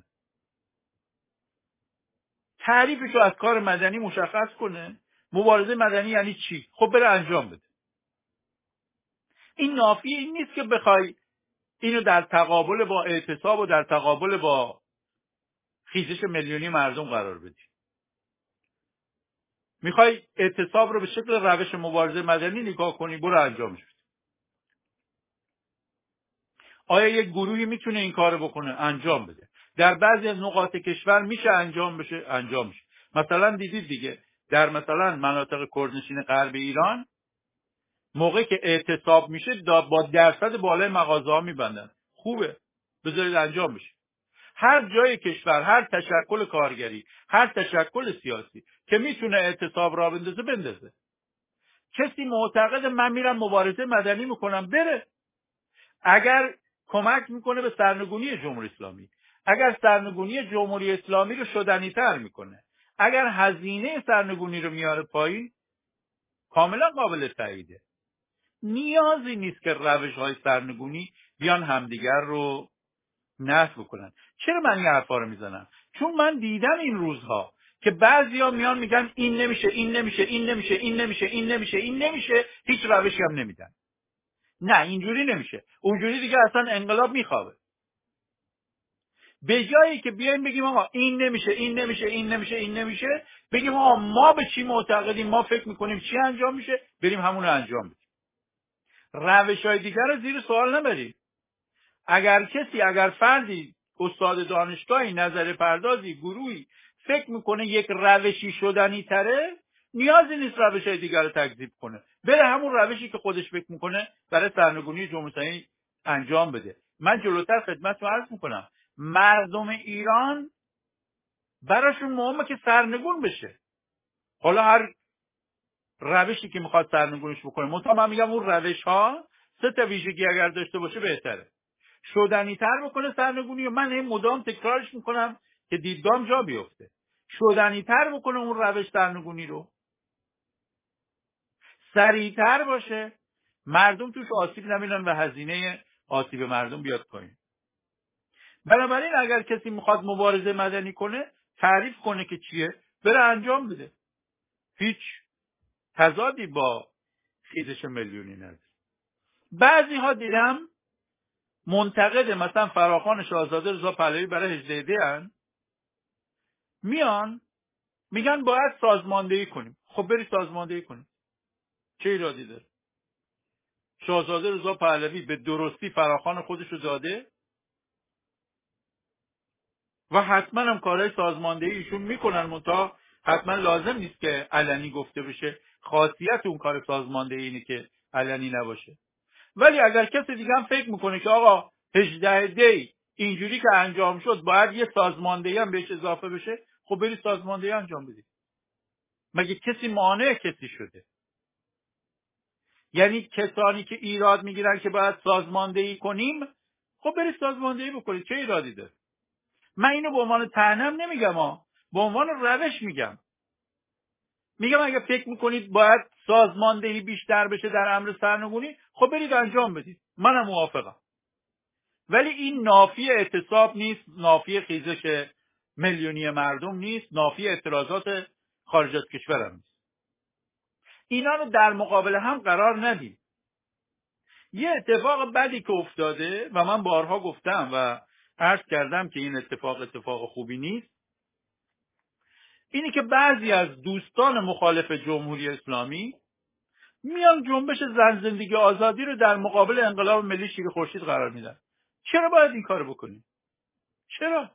Speaker 1: تعریفشو از کار مدنی مشخص کنه. مبارزه مدنی یعنی چی؟ خب بره انجام بده. این نافی این نیست که بخوای اینو در تقابل با اعتصاب و در تقابل با خیزش میلیونی مردم قرار بدی. میخوای اعتصاب رو به شکل روش مبارزه مدنی نگاه کنی، برو انجامش بده. آیا یک گروهی میتونه این کارو بکنه؟ انجام بده. در بعضی از نقاط کشور میشه انجام بشه، انجام میشه. مثلا دیدید دیگه در مثلا مناطق کردنشین غرب ایران موقعی که اعتصاب میشه با درصد بالای مغازه‌ها میبندن. خوبه، بذارید انجام بشه. هر جای کشور، هر تشکل کارگری، هر تشکل سیاسی که میتونه اعتصاب را بندازه. کسی معتقد من میرم مبارزه مدنی میکنم، بره. اگر کمک میکنه به سرنگونی جمهوری اسلامی، اگر سرنگونی جمهوری اسلامی رو شدنی تر میکنه، اگر هزینه سرنگونی رو میاره پایین، کاملا قابل تاییده. نیازی نیست که روش‌های سرنگونی بیان همدیگر رو نفی کنن. چرا من این حرفا رو میزنم؟ چون من دیدم این روزها که بعضیا میان میگن این نمیشه، این نمیشه، این نمیشه، این نمیشه، این نمیشه، این نمیشه، هیچ روشی هم نمیدن. نه، اینجوری نمیشه. اونجوری دیگه اصلا انقلاب میخوابه. به جایی که بیایم بگیم آقا این نمیشه، این نمیشه، این نمیشه، این نمیشه، بگیم آقا ما به چی معتقدیم، ما فکر میکنیم چی انجام میشه، بریم همون رو انجام بدیم. روش‌های دیگر رو زیر سوال نبریم. اگر فردی، استاد دانشگاهی، نظر پردازی، گروهی فکر میکنه یک روشی شدنی تره، نیازی نیست روش‌های دیگر رو تکذیب کنه، بره همون روشی که خودش فکر میکنه برای سرنگونی جمهوری اسلامی انجام بده. من جلوتر خدمتتون عرض میکنم مردم ایران براشون مهمه که سرنگون بشه. حالا هر روشی که میخواد سرنگونش بکنه، منتها من میگم اون روش ها 3 ویژگی اگر داشته باشه بهتره. شدنی تر بکنه سرنگونی، و من این مدام تکرارش میکنم که دیدگام جا بیفته. شدنی تر بکنه اون روش سرنگونی رو، سریعتر باشه، مردم توش آسیب نبینن و هزینه آسیب مردم بیاد پایین. بنابراین اگر کسی میخواد مبارزه مدنی کنه، تعریف کنه که چیه، بره انجام بده. هیچ تضادی با خیزش میلیونی نداره. بعضی ها دیدم منتقد مثلا فراخوان شاهزاده رضا پهلوی برای 18 ان میان میگن باید سازماندهی کنیم. خب برید سازماندهی کنید، چه ایرادی داره؟ شاهزاده رضا پهلوی به درستی فراخوان خودش رو داده و حتما هم کارهای سازماندهی ایشون میکنن، منتها حتما لازم نیست که علنی گفته بشه. خاصیت اون کار سازماندهی اینه که علنی نباشه. ولی اگر کسی دیگه هم فکر میکنه که آقا 18 دی اینجوری که انجام شد باید یه سازماندهی هم بهش اضافه بشه، خب برید سازماندهی انجام بدید. مگه کسی مانع کسی شده؟ یعنی کسانی که ایراد میگیرن که باید سازماندهی کنیم، خب برید سازماندهی بکنید، چه ایرادی داره؟ من اینو به عنوان طعنه نمیگم به عنوان روش میگم اگه فکر میکنید باید سازماندهی بیشتر بشه در امر سرنگونی، خب برید انجام بدید، منم موافقم. ولی این نافی اعتصاب نیست، نافی خیزش میلیونی مردم نیست، نافی اعتراضات خارج از کشور هم نیست. اینا رو در مقابل هم قرار ندید. یه اتفاق بدی که افتاده و من بارها گفتم و عرض کردم که این اتفاق خوبی نیست، اینی که بعضی از دوستان مخالف جمهوری اسلامی میان جنبش زن زندگی آزادی رو در مقابل انقلاب ملی شیر خورشید قرار میدن. چرا باید این کارو بکنیم؟ چرا؟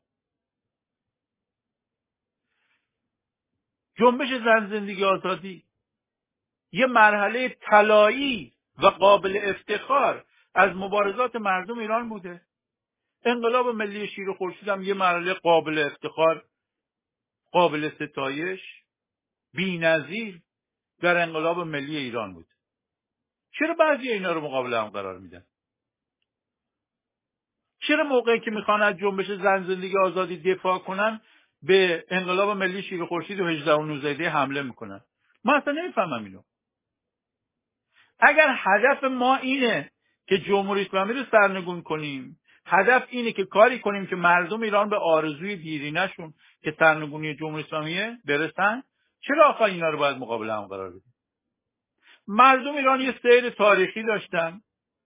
Speaker 1: جنبش زن زندگی آزادی یه مرحله طلایی و قابل افتخار از مبارزات مردم ایران بوده. انقلاب ملی شیر خورشید هم یه مرحله قابل افتخار، قابل ستایش، بی‌نظیر در انقلاب ملی ایران بود. چرا بعضی اینا رو مقابل هم قرار میدن؟ چرا موقعی که میخوان از جنبش زن زندگی آزادی دفاع کنن به انقلاب ملی شیر خورشید و 18 و 19 حمله میکنن؟ من اصلا نمیفهمم اینو. اگر هدف ما اینه که جمهوری اسلامی رو سرنگون کنیم، هدف اینه که کاری کنیم که مردم ایران به آرزوی دیرینه‌شون که سرنگونی جمهوری اسلامیه برسن، چرا آخه اینا رو باید مقابل هم قرار بدیم؟ مردم ایران یه سیر تاریخی داشتن،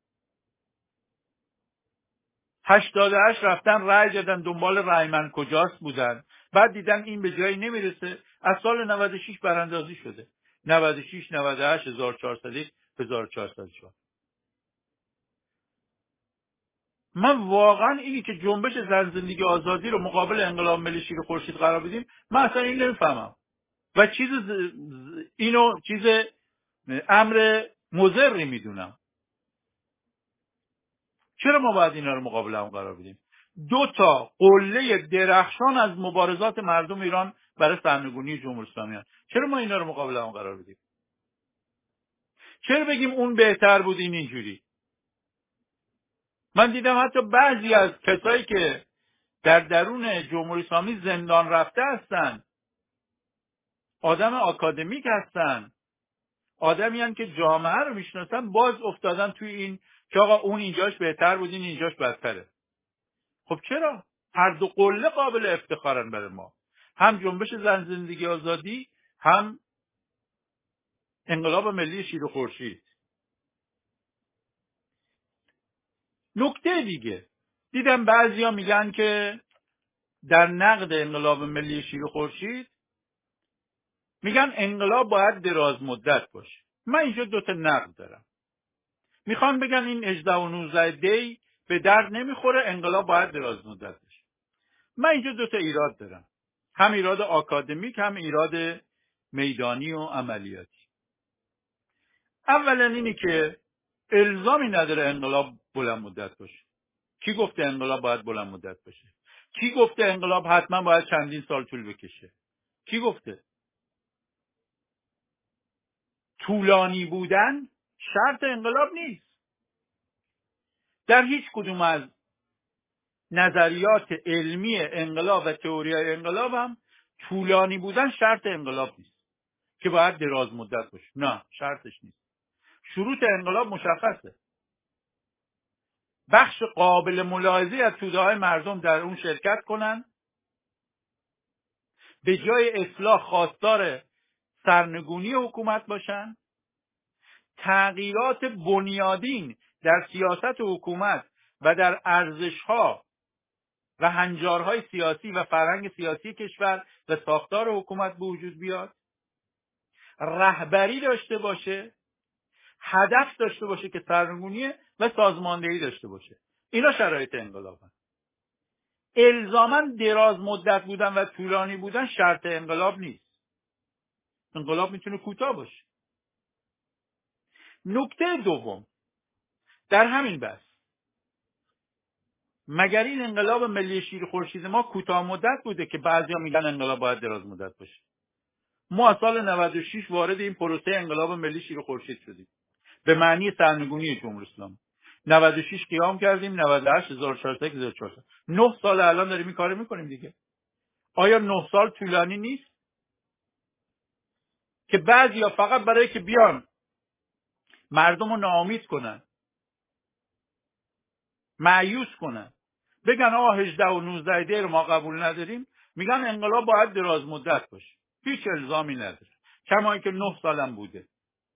Speaker 1: 88 رفتن رأی دادن، دنبال رأی من کجاست بودن. بعد دیدن این به جایی نمیرسه، از سال 96 براندازی شده. 96 98 1401 1400 شد. من واقعا اینی که جنبش زن زندگی آزادی رو مقابل انقلاب ملی شیر خورشید قرار بدیم، من اصلا این نمیفهمم و اینو چیز امر مضری میدونم. چرا ما باید اینا رو مقابل هم قرار بدیم؟ 2 تا قله درخشان از مبارزات مردم ایران برای سرنگونی جمهوری اسلامی هست. چرا ما اینا رو مقابل هم قرار بدیم؟ چرا بگیم اون بهتر بود این اینجوری؟ من دیدم حتی بعضی از کسایی که در درون جمهوری اسلامی زندان رفته هستن، آدم آکادمیک هستن، آدمی هستن که جامعه رو میشناسن، باز افتادن توی این که آقا اون اینجاش بهتر بود این اینجاش بدتره. خب چرا؟ هر دو قله قابل افتخارن برای ما، هم جنبش زن زندگی آزادی، هم انقلاب ملی شیر و خورشید. نکته دیگه، دیدم بعضیا میگن که در نقد انقلاب ملی شیر و خورشید میگن انقلاب باید دراز مدت باشه. من اینجا 2 تا نقد دارم. میخوان بگن این 18 و 19 دی به درد نمیخوره، انقلاب باید دراز مدت باشه. من اینجا 2 تا ایراد دارم، هم ایراد آکادمیک هم ایراد میدانی و عملیاتی. اولا اینی که الزامی نداره انقلاب بلند مدت باشه. کی گفته انقلاب باید بلند مدت باشه؟ کی گفته انقلاب حتما باید چندین سال طول بکشه؟ کی گفته؟ طولانی بودن شرط انقلاب نیست. در هیچ کدوم از نظریات علمی انقلاب و تئوری‌های انقلاب هم طولانی بودن شرط انقلاب نیست که باید دراز مدت باشه. نه، شرطش نیست. شروط انقلاب مشخصه. بخش قابل ملاحظه‌ای از توده‌های مردم در اون شرکت کنن، به جای اصلاح خواستار سرنگونی حکومت باشن، تغییرات بنیادین در سیاست حکومت و در ارزش‌ها و هنجارهای سیاسی و فرهنگ سیاسی کشور و ساختار حکومت به وجود بیاد، رهبری داشته باشه، هدف داشته باشه که سرنگونی و سازماندهی داشته باشه. اینا شرایط انقلابن. الزاماً دراز مدت بودن و طولانی بودن شرط انقلاب نیست. انقلاب میتونه کوتاه باشه. نکته دوم در همین بحث، مگر این انقلاب ملی شیر خورشید ما کوتاه مدت بوده که بعضیا میگن انقلاب باید دراز مدت باشه؟ ما از سال 96 وارد این پروسه انقلاب ملی شیر خورشید شدیم به معنی سرنگونی جمهوری اسلامی. 96 قیام کردیم، 98 1400 9 سال الان داریم این کارو میکنیم دیگه. آیا 9 سال طولانی نیست که بعضیا فقط برای که بیان مردم رو ناامید کنن، مایوس کنن، بگن آقا 18 و 19 دی رو ما قبول نداریم، میگن انقلاب باید دراز مدت باشه، هیچ الزامی نداره، کما اینکه 9 سالم بوده.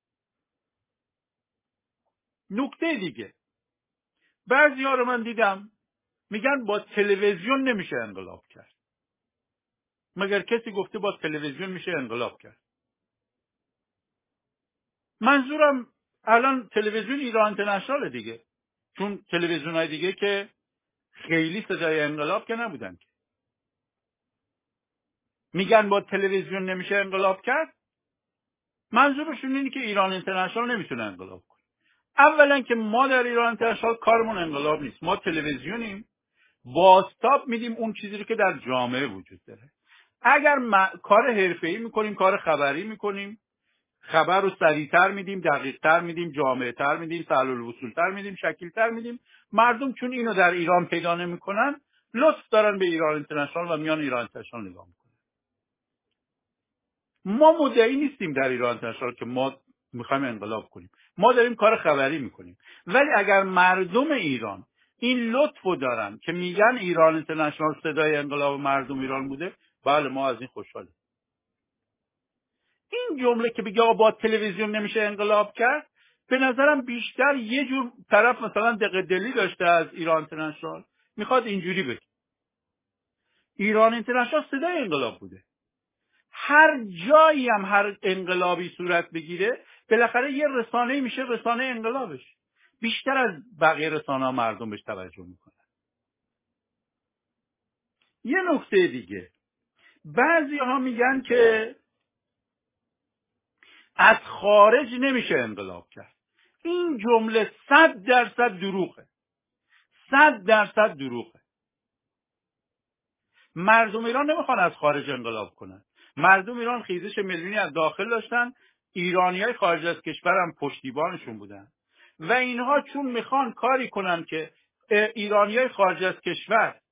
Speaker 1: نکته دیگه، بعضیا رو من دیدم میگن با تلویزیون نمیشه انقلاب کرد. مگر کسی گفته با تلویزیون میشه انقلاب کرد؟ منظورم الان تلویزیون ایران اینترنشنال دیگه، چون تلویزیون‌های دیگه که خیلی صدای انقلاب که نبودن که. میگن با تلویزیون نمیشه انقلاب کرد، منظورشون اینه که ایران اینترنشنال نمیتونه انقلاب کنه. اولا که ما در ایران اینترنشنال کارمون انقلاب نیست، ما تلویزیونیم، بازتاب میدیم اون چیزی رو که در جامعه وجود داره. اگر کار حرفه‌ای میکنیم، کار خبری میکنیم، خبر رو سریعتر میدیم، دقیقتر میدیم، جامعتر میدیم، سهل الوصولتر میدیم، شکیلتر میدیم. مردم چون اینو در ایران پیدا نمیکنن، لطف دارن به ایران اینترنشنال و میان ایران اینترنشنال نگاه میکنن. ما مدعی نیستیم در ایران اینترنشنال که ما میخوایم انقلاب کنیم، ما داریم کار خبری میکنیم. ولی اگر مردم ایران این لطفو دارن که میگن ایران اینترنشنال صدای انقلاب مردم ایران بوده، بله ما از این خوشحالیم. این جمله که بگه با تلویزیون نمیشه انقلاب کرد، به نظرم بیشتر یه جور طرف مثلا دق دلی داشته از ایران اینترنشنال میخواد اینجوری بگه. ایران اینترنشنال صدای انقلاب بوده. هر جایی هم هر انقلابی صورت بگیره بالاخره یه رسانه میشه رسانه انقلابش. بیشتر از بقیه رسانه‌ها مردم بهش توجه میکنن. یه نکته دیگه، بعضی ها میگن که از خارج نمیشه انقلاب کرد. این جمله 100% دروغه. 100% دروغه. مردم ایران نمیخوان از خارج انقلاب کنن. مردم ایران خیزش میلیونی از داخل داشتن، ایرانیای خارج از کشور هم پشتیبانشون بودن و اینها چون میخوان کاری کنن که ایرانیای خارج از کشور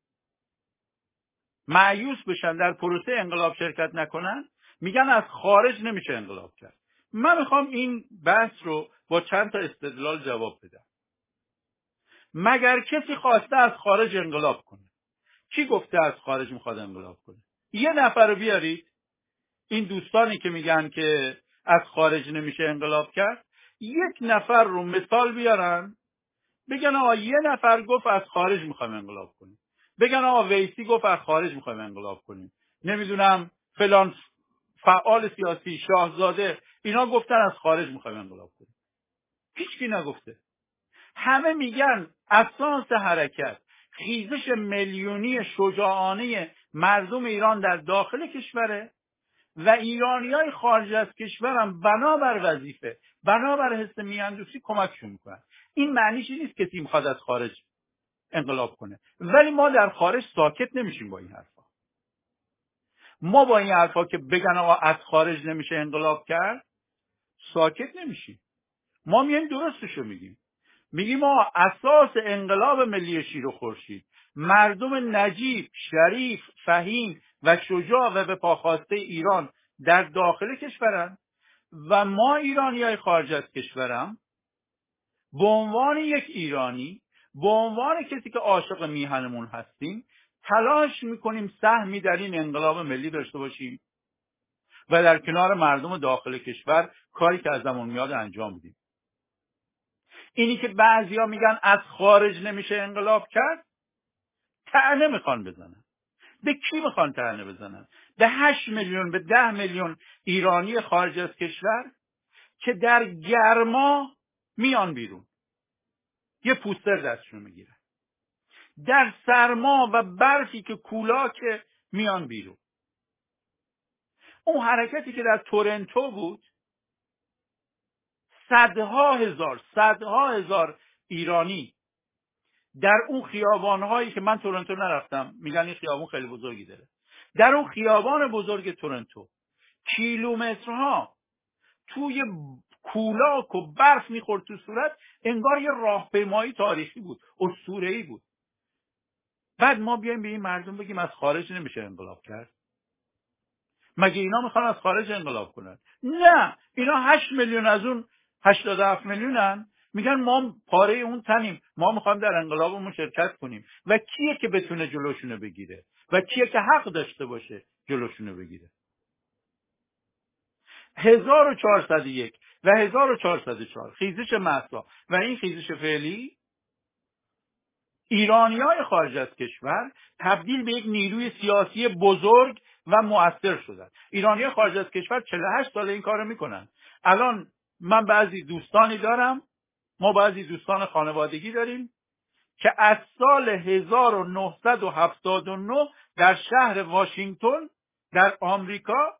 Speaker 1: مایوس بشن، در پروسه انقلاب شرکت نکنن، میگن از خارج نمیشه انقلاب کرد. من میخوام این بحث رو با چند تا استدلال جواب بدم. مگر کسی خواسته از خارج انقلاب کنه؟ کی گفته از خارج میخواد انقلاب کنه؟ یه نفر رو بیارید. این دوستانی که میگن که از خارج نمیشه انقلاب کرد، یک نفر رو مثال بیارن بگن آقا یه نفر گفت از خارج میخوایم انقلاب کنیم. بگن آقا ویسی گفت از خارج میخوایم انقلاب کنیم. نمیدونم فلان فعال سیاسی، شاهزاده، اینا گفتن از خارج میخوایم انقلاب کنیم. هیچکی نگفته. همه میگن اساس حرکت خیزش میلیونی شجاعانه مردم ایران در داخل کشوره و ایرانیای خارج از کشورم بنابر وظیفه، بنابر حس میهندوستی کمکشون میکنن. این معنیش نیست که تیم میخواد از خارج انقلاب کنه، ولی ما در خارج ساکت نمیشیم با این حرفا. ما با این حرفا که بگن آقا از خارج نمیشه انقلاب کرد ساکت نمیشیم. ما میایم درستشو میگیم. میگیم ما اساس انقلاب ملی شیر و خورشید مردم نجیب، شریف، فهیم و شجاع و به پا خواسته ایران در داخل کشورن و ما ایرانیای خارج از کشورم به عنوان یک ایرانی، به عنوان کسی که عاشق میهنمون هستیم، تلاش میکنیم سهمی در این انقلاب ملی داشته باشیم و در کنار مردم داخل کشور کاری که از زمان میاد انجام بدیم. اینی که بعضیا میگن از خارج نمیشه انقلاب کرد، طعنه میخوان بزنن. به کی میخوان طعنه بزنن؟ به 8 میلیون، به 10 میلیون ایرانی خارج از کشور که در گرما میان بیرون، یه پوستر دستشون میگیرن، در سرما و برفی که کولاکه میان بیرون. اون حرکتی که در تورنتو بود، صدها هزار ایرانی در اون خیابانهایی که من تورنتو نرفتم، میگن این خیابان خیلی بزرگی داره، در اون خیابان بزرگ تورنتو کیلومترها توی کولاک و برف میخورد تو صورت، انگار یه راهپیمایی تاریخی بود، اسطوره‌ای بود. بعد ما بیایم به این مردم بگیم از خارج نمیشه انقلاب کرد؟ مگه اینا میخوان از خارج انقلاب کنن؟ نه، اینا 8 میلیون از اون 87 میلیونن، میگن ما پاره اون تنیم، ما میخوایم در انقلابمون شرکت کنیم. و کیه که بتونه جلوشونو بگیره و کیه که حق داشته باشه جلوشونو بگیره؟ 1401 و 1404 خیزش مهسا و این خیزش فعلی، ایرانیای خارج از کشور تبدیل به یک نیروی سیاسی بزرگ و مؤثر شدن. ایرانیای خارج از کشور 48 ساله این کارو میکنن. الان من بعضی دوستانی دارم، ما بعضی دوستان خانوادگی داریم که از سال 1979 در شهر واشنگتن در آمریکا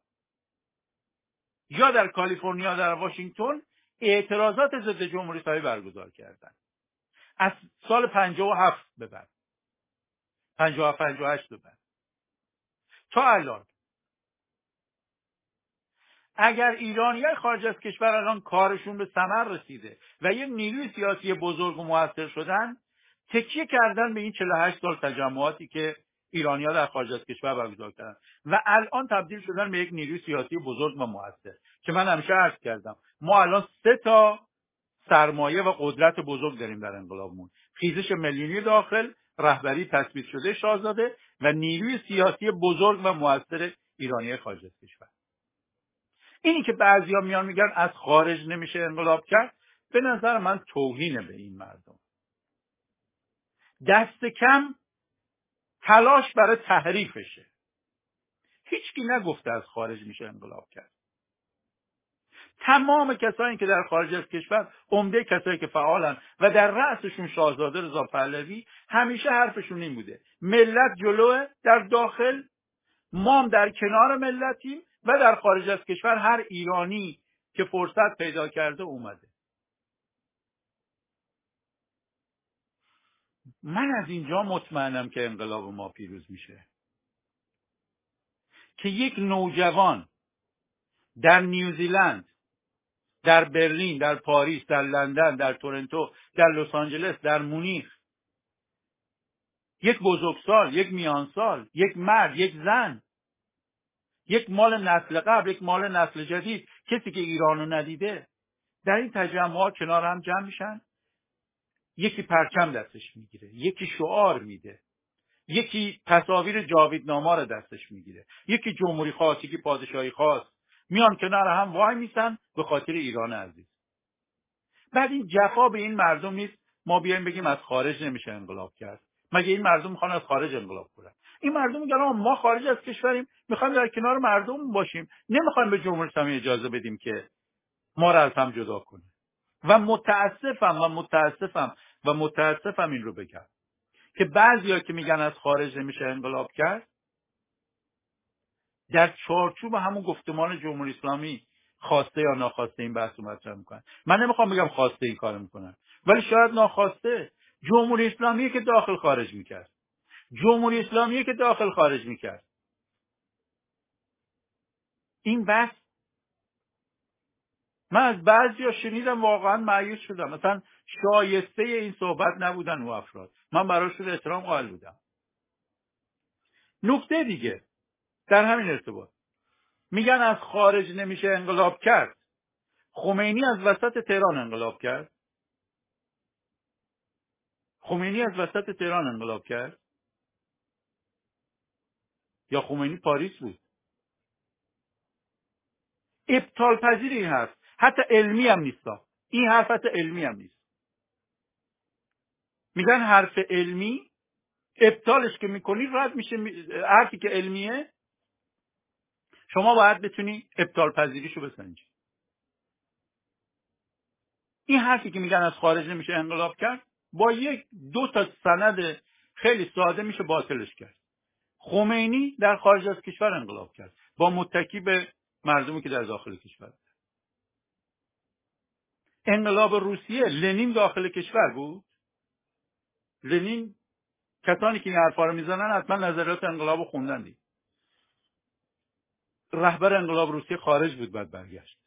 Speaker 1: یا در کالیفرنیا در واشنگتن اعتراضات ضد جمهوری اسلامی برگزار کردن. از سال 57 به بعد، 58 به بعد تا الان، اگر ایرانیای خارج از کشور الان کارشون به ثمر رسیده و یک نیروی سیاسی بزرگ و موثر شدن، تکیه کردن به این 48 سال تجمعاتی که ایرانی‌ها در خارج از کشور برگزار کردن و الان تبدیل شدن به یک نیروی سیاسی بزرگ و موثر که من همیشه عرض کردم ما الان 3 تا سرمایه و قدرت بزرگ داریم در انقلابمون: خیزش میلیونی داخل، رهبری تثبیت شده شاهزاده و نیروی سیاسی بزرگ و موثر ایرانی خارج از کشور. اینی که بعضیا میان میگن از خارج نمیشه انقلاب کرد، به نظر من توهینه به این مردم. دست کم تلاش برای تحریفشه. هیچکی نگفته از خارج میشه انقلاب کرد. تمام کسانی که در خارج از کشور، عمده کسایی که فعالن و در رأسشون شاهزاده رضا پهلوی، همیشه حرفشون این بوده: ملت جلوه، در داخل ما هم در کنار ملتیم و در خارج از کشور هر ایرانی که فرصت پیدا کرده اومده. من از اینجا مطمئنم که انقلاب ما پیروز میشه، که یک نوجوان در نیوزیلند، در برلین، در پاریس، در لندن، در تورنتو، در لس آنجلس، در مونیخ، یک بزرگسال، یک میانسال، یک مرد، یک زن، یک مال نسل قبل، یک مال نسل جدید، کسی که ایرانو ندیده، در این تجمعات کنار هم جمع میشن. یکی پرچم دستش میگیره، یکی شعار میده، یکی تصاویر جاویدنامه رو دستش میگیره، یکی جمهوری خواست، یکی پادشاهی خواست، میان کنار هم وای میسن به خاطر ایران عزیز. بعد این جفا به این مردم نیست ما بیایم بگیم از خارج نمیشه انقلاب کرد. مگه این مردم میخوان از خارج انقلاب کنن؟ این مردم میگن ما خارج از کشوریم، میخوایم در کنار مردم باشیم، نمیخوایم به جمهوری اسلامی اجازه بدیم که ما رو از هم جدا کنه. و متاسفم این رو بگم که بعضیا که میگن از خارج نمیشه انقلاب کرد، در چارچوب همون گفتمان جمهوری اسلامی خواسته یا ناخواسته این بحث رو مطرح میکنن. من نمیخوام بگم خواسته این کارو میکنن، ولی شاید ناخواسته. جمهوری اسلامی که داخل خارج میکرد، جمهوری اسلامی که داخل خارج میکرد. این بحث من از بعضیا شنیدم واقعا مایوس شدم، مثلا شایسته این صحبت نبودن اون افراد. من براشون احترام قائل بودم. نکته دیگه در همین ارتباط، میگن از خارج نمیشه انقلاب کرد. خمینی از وسط تهران انقلاب کرد. خمینی از وسط تهران انقلاب کرد یا خمینی پاریس بود؟ ابطال پذیر این حرف، حتی علمی هم نیست. این حرف حتی علمی هم نیست. میگن حرف علمی ابطالش که میکنی رد میشه. حرفی که علمیه شما باید بتونی ابطال پذیریشو بسنجی. این حرفی که میگن از خارج نمیشه انقلاب کرد، با دو تا سند خیلی ساده میشه باطلش کرد. خمینی در خارج از کشور انقلاب کرد با متکی به مردمی که در داخل کشور. انقلاب روسیه، لنین داخل کشور بود. لنین، کسانی که این حرفا رو میزنن حتما نظریات انقلاب رو خوندن دید. رهبر انقلاب روسیه خارج بود، بعد برگشت.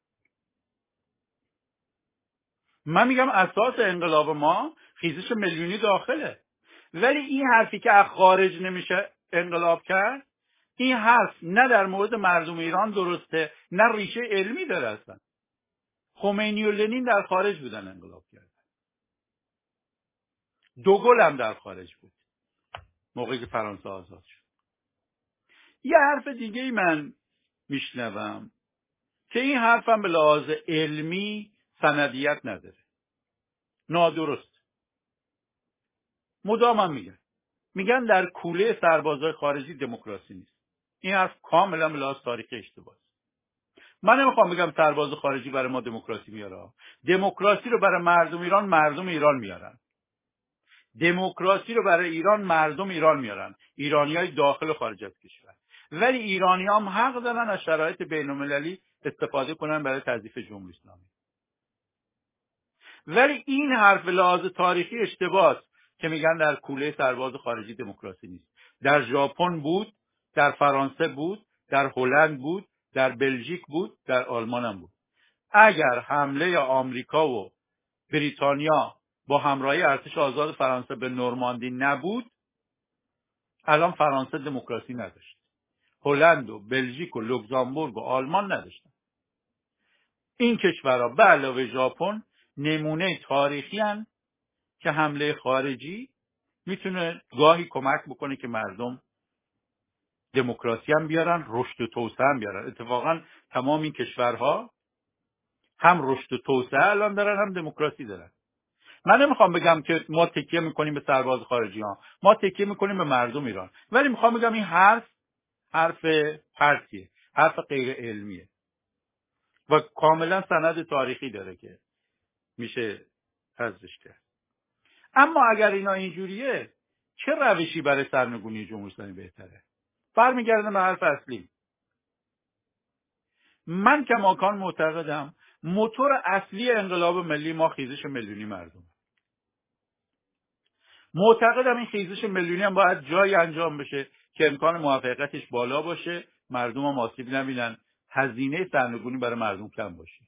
Speaker 1: من میگم اساس انقلاب ما خیزش میلیونی داخله. ولی این حرفی که از خارج نمیشه انقلاب کرد، این حرف نه در مورد مردم ایران درسته، نه ریشه علمی داره اصلا. خمینی و لنین در خارج بودن انقلاب کردن. دوگل هم در خارج بود موقعی که فرانسه آزاد شد. یه حرف دیگه ای من میشنوم که این حرفم به لحاظ علمی سندیت نداره، نادرست. مدامم میگن در کوله سربازای خارجی دموکراسی نیست. این حرف کاملا به لحاظ تاریخی اشتباهه. من نمیخوام بگم سرباز خارجی برای ما دموکراسی میاره. دموکراسی رو برای مردم ایران میارن. دموکراسی رو برای ایران مردم ایران میارن، ایرانیای داخل و خارج از کشور. ولی ایرانی‌ها هم حق دارن از شرایط بین‌المللی استفاده کنن برای تضعیف جمهوری اسلامی. ولی این حرف لحاظ تاریخی اشتباهه که میگن در کوله سرباز خارجی دموکراسی نیست. در ژاپن بود، در فرانسه بود، در هلند بود، در بلژیک بود، در آلمان هم بود. اگر حمله آمریکا و بریتانیا با همراهی ارتش آزاد فرانسه به نورماندی نبود، الان فرانسه دموکراسی نداشت. هلند و بلژیک و لوکزامبورگ و آلمان نداشتن. این کشورها به علاوه ژاپن نمونه تاریخی هستند که حمله خارجی میتونه گاهی کمک بکنه که مردم دموکراسی هم بیارن، رشد و توسعه هم بیارن. اتفاقا تمام این کشورها هم رشد و توسعه الان دارن، هم دموکراسی دارن. من نمیخوام بگم که ما تکیه میکنیم به سرباز خارجی ها، ما تکیه میکنیم به مردم ایران، ولی میخوام بگم این حرف پرتیه، حرف غیر علمیه و کاملا سند تاریخی داره که میشه حذفش کرد. اما اگر اینا اینجوریه، چه روشی برای سرنگونی جمهوری اسلامی بهتره؟ برمیگردم به حرف اصلی. من کماکان معتقدم موتور اصلی انقلاب ملی ما خیزش میلیونی مردم. معتقدم این خیزش میلیونی هم باید جایی انجام بشه که امکان موفقیتش بالا باشه، مردم هم آسیب نبینن، هزینه سرنگونی برای مردم کم باشه.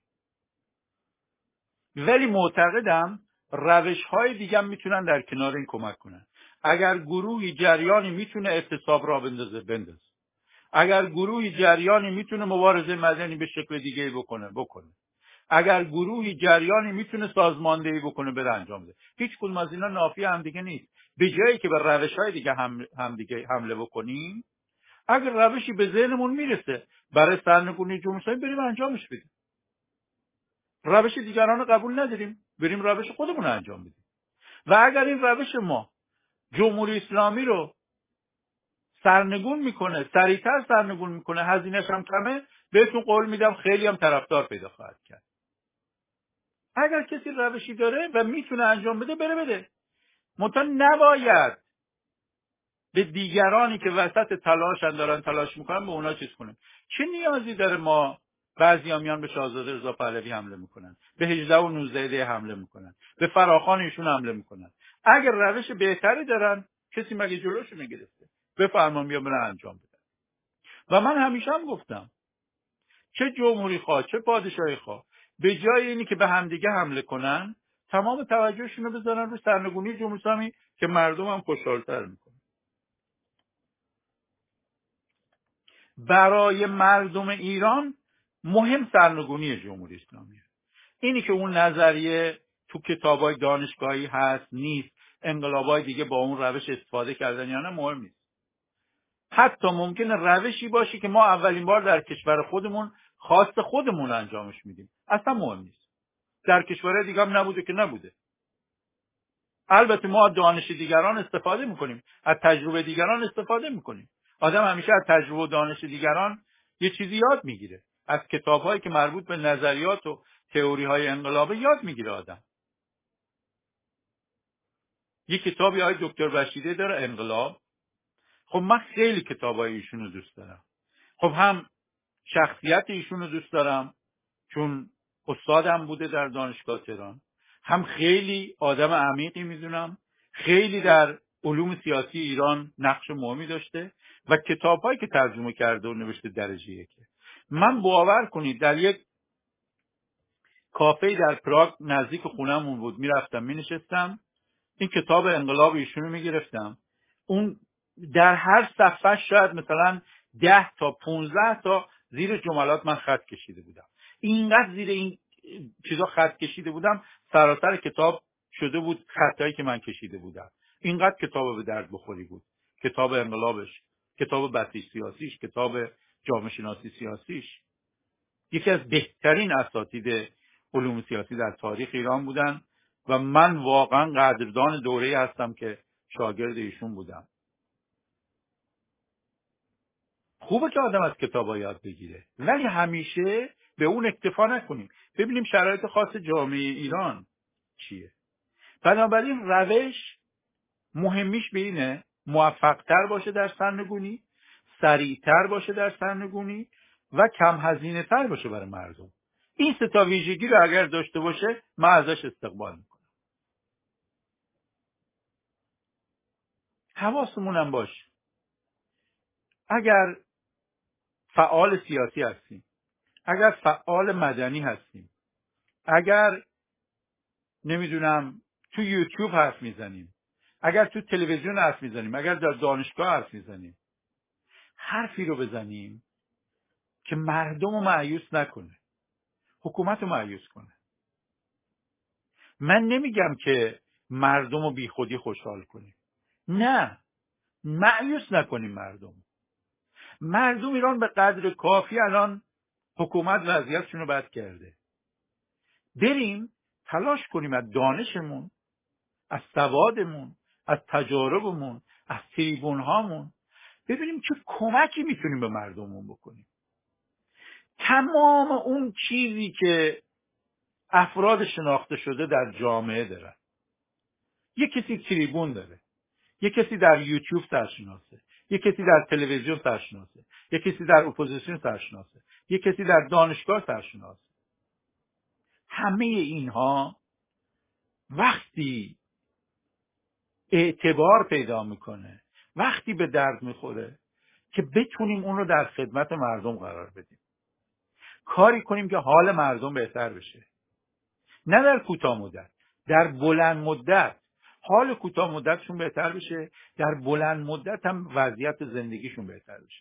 Speaker 1: ولی معتقدم روش‌های دیگه هم میتونن در کنار این کمک کنن. اگر گروهی جریانی میتونه اعتصاب را بندازه. اگر گروهی جریانی میتونه مبارزه مدنی به شکل دیگه بکنه. اگر گروهی جریانی میتونه سازماندهی بکنه بره انجام بده. هیچ کدوم از اینا نافی هم دیگه نیست. به جایی که به روش‌های دیگه هم دیگه حمله بکنیم، اگر روشی به ذهنمون میرسه برای سرنگونی جمهوری اسلامی، بریم انجامش بدیم. روش دیگران رو قبول نداریم، بریم روش خودمون رو انجام بدیم. و اگر این روش ما جمهوری اسلامی رو سرنگون میکنه، سریعتر سرنگون میکنه، هزینه‌ش هم کمه، بهتون قول میدم خیلی هم طرفدار پیدا خواهد کرد. اگر کسی روشی داره و میتونه انجام بده، بده. منتها نباید به دیگرانی که وسط تلاشن دارن تلاش میکنن به اونا چیز کنیم. چه نیازی داره ما بعضیا میان به شاهزاده رضا پهلوی حمله میکنن، به 18 و 19 حمله میکنن، به فراخوان ایشون حمله میکنن؟ اگر روش بهتری دارن، کسی مگه جلوشو میگرفته؟ بفرمان بیا برن انجام بدن. و من همیشه هم گفتم چه جمهوری خواه چه پادشاهی خواه، به جای اینی که به همدیگه حمله کنن، تمام توجهشون رو بذارن رو سرنگونی جمهوری اسلامی که مردم هم خوشحال‌تر میکنه. برای مردم ایران مهم سرنگونی جمهوری اسلامی. اینی که اون نظریه تو کتابای دانشگاهی هست نیست، انقلابای دیگه با اون روش استفاده کردن یا نه، مهم نیست. حتی ممکنه روشی باشه که ما اولین بار در کشور خودمون خواست خودمون انجامش میدیم، اصلا مهم نیست. در کشورهای دیگه هم نبوده که نبوده. البته ما دانش دیگران استفاده میکنیم، از تجربه دیگران استفاده میکنیم. آدم همیشه از تجربه و دانش دیگران یه چیزی یاد میگیره. از کتاب‌هایی که مربوط به نظریات و تئوری‌های انقلابه یاد میگیره آدم. یه کتابی های دکتر بشیده داره، انقلاب. خب من خیلی کتابای ایشون رو دوست دارم. خب هم شخصیت ایشون رو دوست دارم چون استادم بوده در دانشگاه تهران، هم خیلی آدم عمیقی میدونم، خیلی در علوم سیاسی ایران نقش مهمی داشته و کتاب‌هایی که ترجمه کرده و نوشته درجه یکه. من باور کنید در یک کافه در پراگ نزدیک خونه‌مون بود، میرفتم مینشستم، این کتاب انقلاب ایشونو میگرفتم، اون در هر صفحه شاید مثلا 10 تا 15 تا زیر جملات من خط کشیده بودم. اینقدر زیر این چیزا خط کشیده بودم، سراسر کتاب شده بود خطایی که من کشیده بودم. اینقدر کتاب به درد بخوری بود. کتاب انقلابش، کتاب بسیج سیاسیش، کتاب جامعه شناسی سیاسیش. یکی از بهترین اساتید علوم سیاسی در تاریخ ایران بودن و من واقعا قدردان دوره هستم که شاگرد ایشون بودم. خوبه که آدم از کتابا یاد بگیره، ولی همیشه به اون اکتفا نکنیم. ببینیم شرایط خاص جامعه ایران چیه. بنابراین روش مهمیش به اینه موفق‌تر باشه در سرنگونی، سریعتر باشه در سرنگونی و کم هزینه تر باشه برای مردم. این سه تا ویژگی رو اگر داشته باشه، من ازش استقبال میکنم. حواسمون هم باشه اگر فعال سیاسی هستیم، اگر فعال مدنی هستیم، اگر نمیدونم تو یوتیوب حرف میزنیم، اگر تو تلویزیون حرف میزنیم، اگر در دانشگاه حرف میزنیم، حرفی رو بزنیم که مردم رو مایوس نکنه، حکومت رو مایوس کنه. من نمیگم که مردم رو بی خودی خوشحال کنیم، نه، مایوس نکنیم مردم ایران به قدر کافی الان حکومت وضعیتشون رو بد کرده. بریم تلاش کنیم از دانشمون، از سوادمون، از تجاربمون، از تریبون هامون، ببینیم چه کمکی میتونیم به مردممون بکنیم. تمام اون چیزی که افراد شناخته شده در جامعه دارن، یک کسی تریبون داره، یک کسی در یوتیوب سرشناسه، یک کسی در تلویزیون سرشناسه، یک کسی در اپوزیسیون سرشناسه، یک کسی در دانشگاه سرشناسه. همه اینها وقتی اعتبار پیدا میکنه، وقتی به درد میخوره که بتونیم اون رو در خدمت مردم قرار بدیم، کاری کنیم که حال مردم بهتر بشه، نه در کوتاه مدت، در بلند مدت حال کوتاه مدتشون بهتر بشه، در بلند مدت هم وضعیت زندگیشون بهتر بشه.